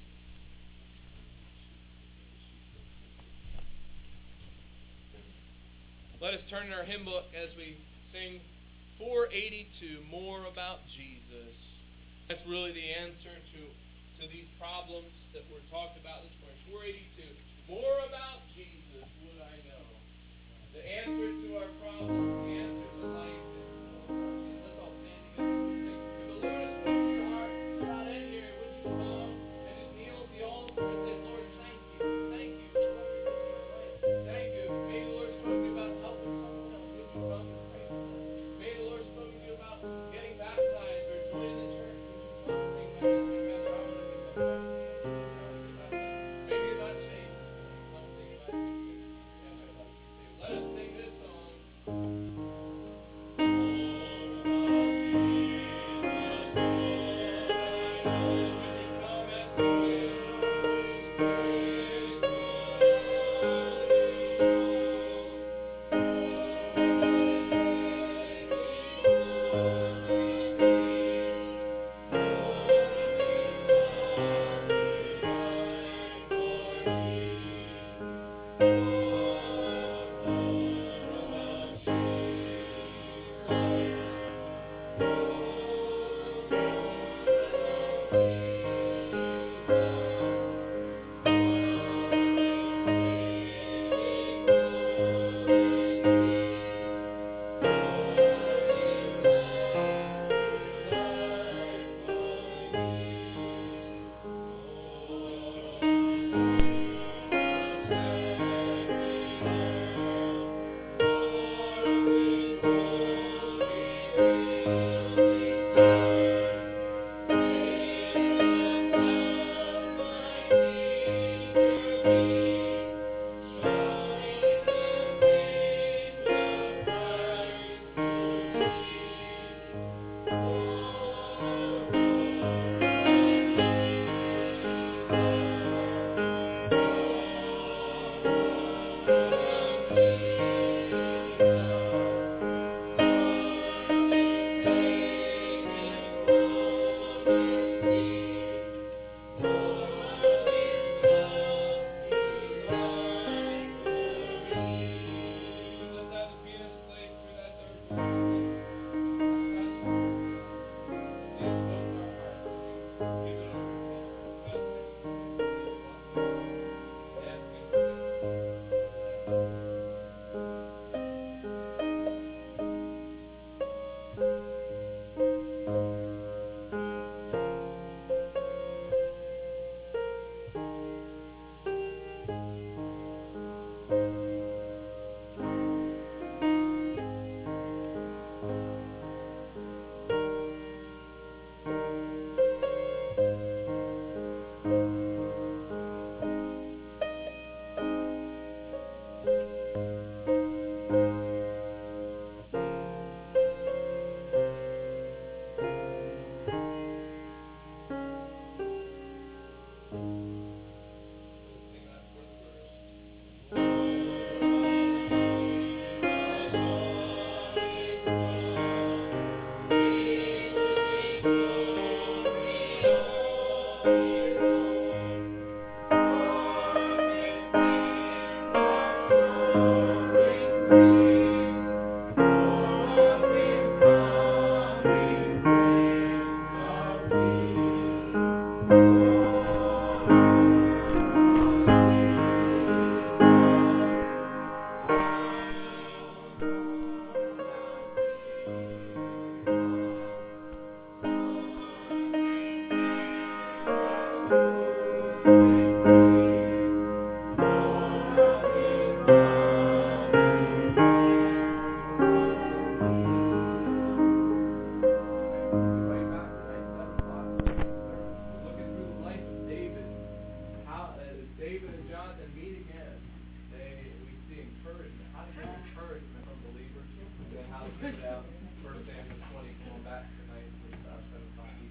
Let us turn in our hymn book as we sing four eighty-two, More About Jesus. That's really the answer to, to these problems that were talked about this morning. four eighty-two, More About Jesus Would I Know. The answer to our problems, the answer to life is more about Jesus. Let's all stand together and sing. If the Lord has spoken to your heart, not in here, would you come and just kneel at the altar and say, Lord, thank you. Thank you for what you're doing in my life. Thank you. Maybe the Lord spoke to you about helping someone else. Would you come and pray for them? Maybe the Lord spoke to you about getting baptized or joining the church. Would you come and sing my name? Pastor, I want to be baptized. Maybe you're not saved. Come sing about Jesus. Yes, I'd love you to. Let us sing this song.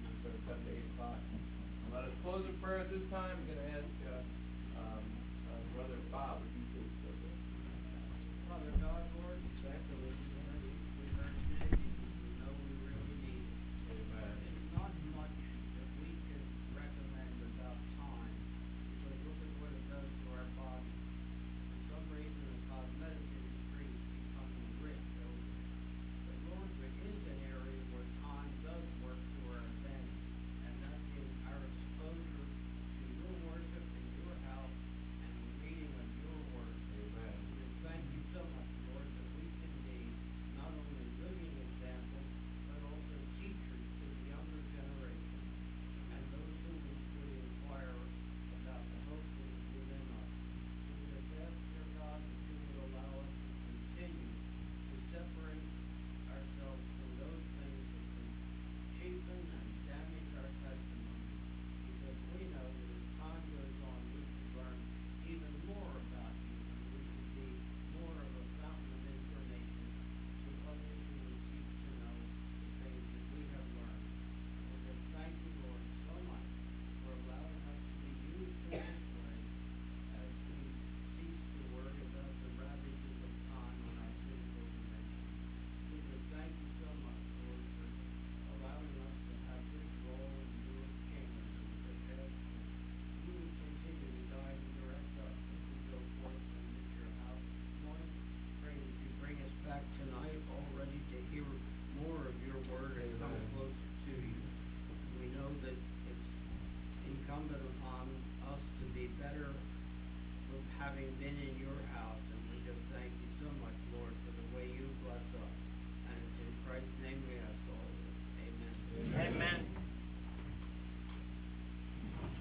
Close in prayer at this time. I'm going to ask uh, um, uh, Brother Bob, if you could. uh, Father God, Lord, exactly what we learned, we learned today, we know we really need it. Amen. It's not much that we can recommend about time, because look at what it does to our body. For some reason, the cosmetic industry is becoming rich over it. But Lord, there is an area where time does work to our advantage, and that's in our exposure to your worship in your house and the reading of your word. Amen. We just thank you so much, Lord, that we can be not only living examples, but also teachers to the younger generation and those who would would inquire about the hope that is within us. We just ask, dear God, that you would allow us to continue to separate ourselves from those things that can cheapen and damage our testimony, because we know that as time goes on, we should learn even more about you, and we should be more of a fountain of information to others who would seek to know the things that we have learned. And we just thank you, Lord, so much for allowing us to be used in this way as we cease to worry about the ravages of time on our physical dimension. We just thank you so much, Lord, for allowing us to have this role in you as King, and we just ask that you would continue to guide and direct us as we go forth and at your house this morning. Pray that you bring us back tonight all ready to hear more of your word and come Amen. closer to you. We know that it's incumbent upon us to be better with having been in your house, and we just thank you so much, Lord,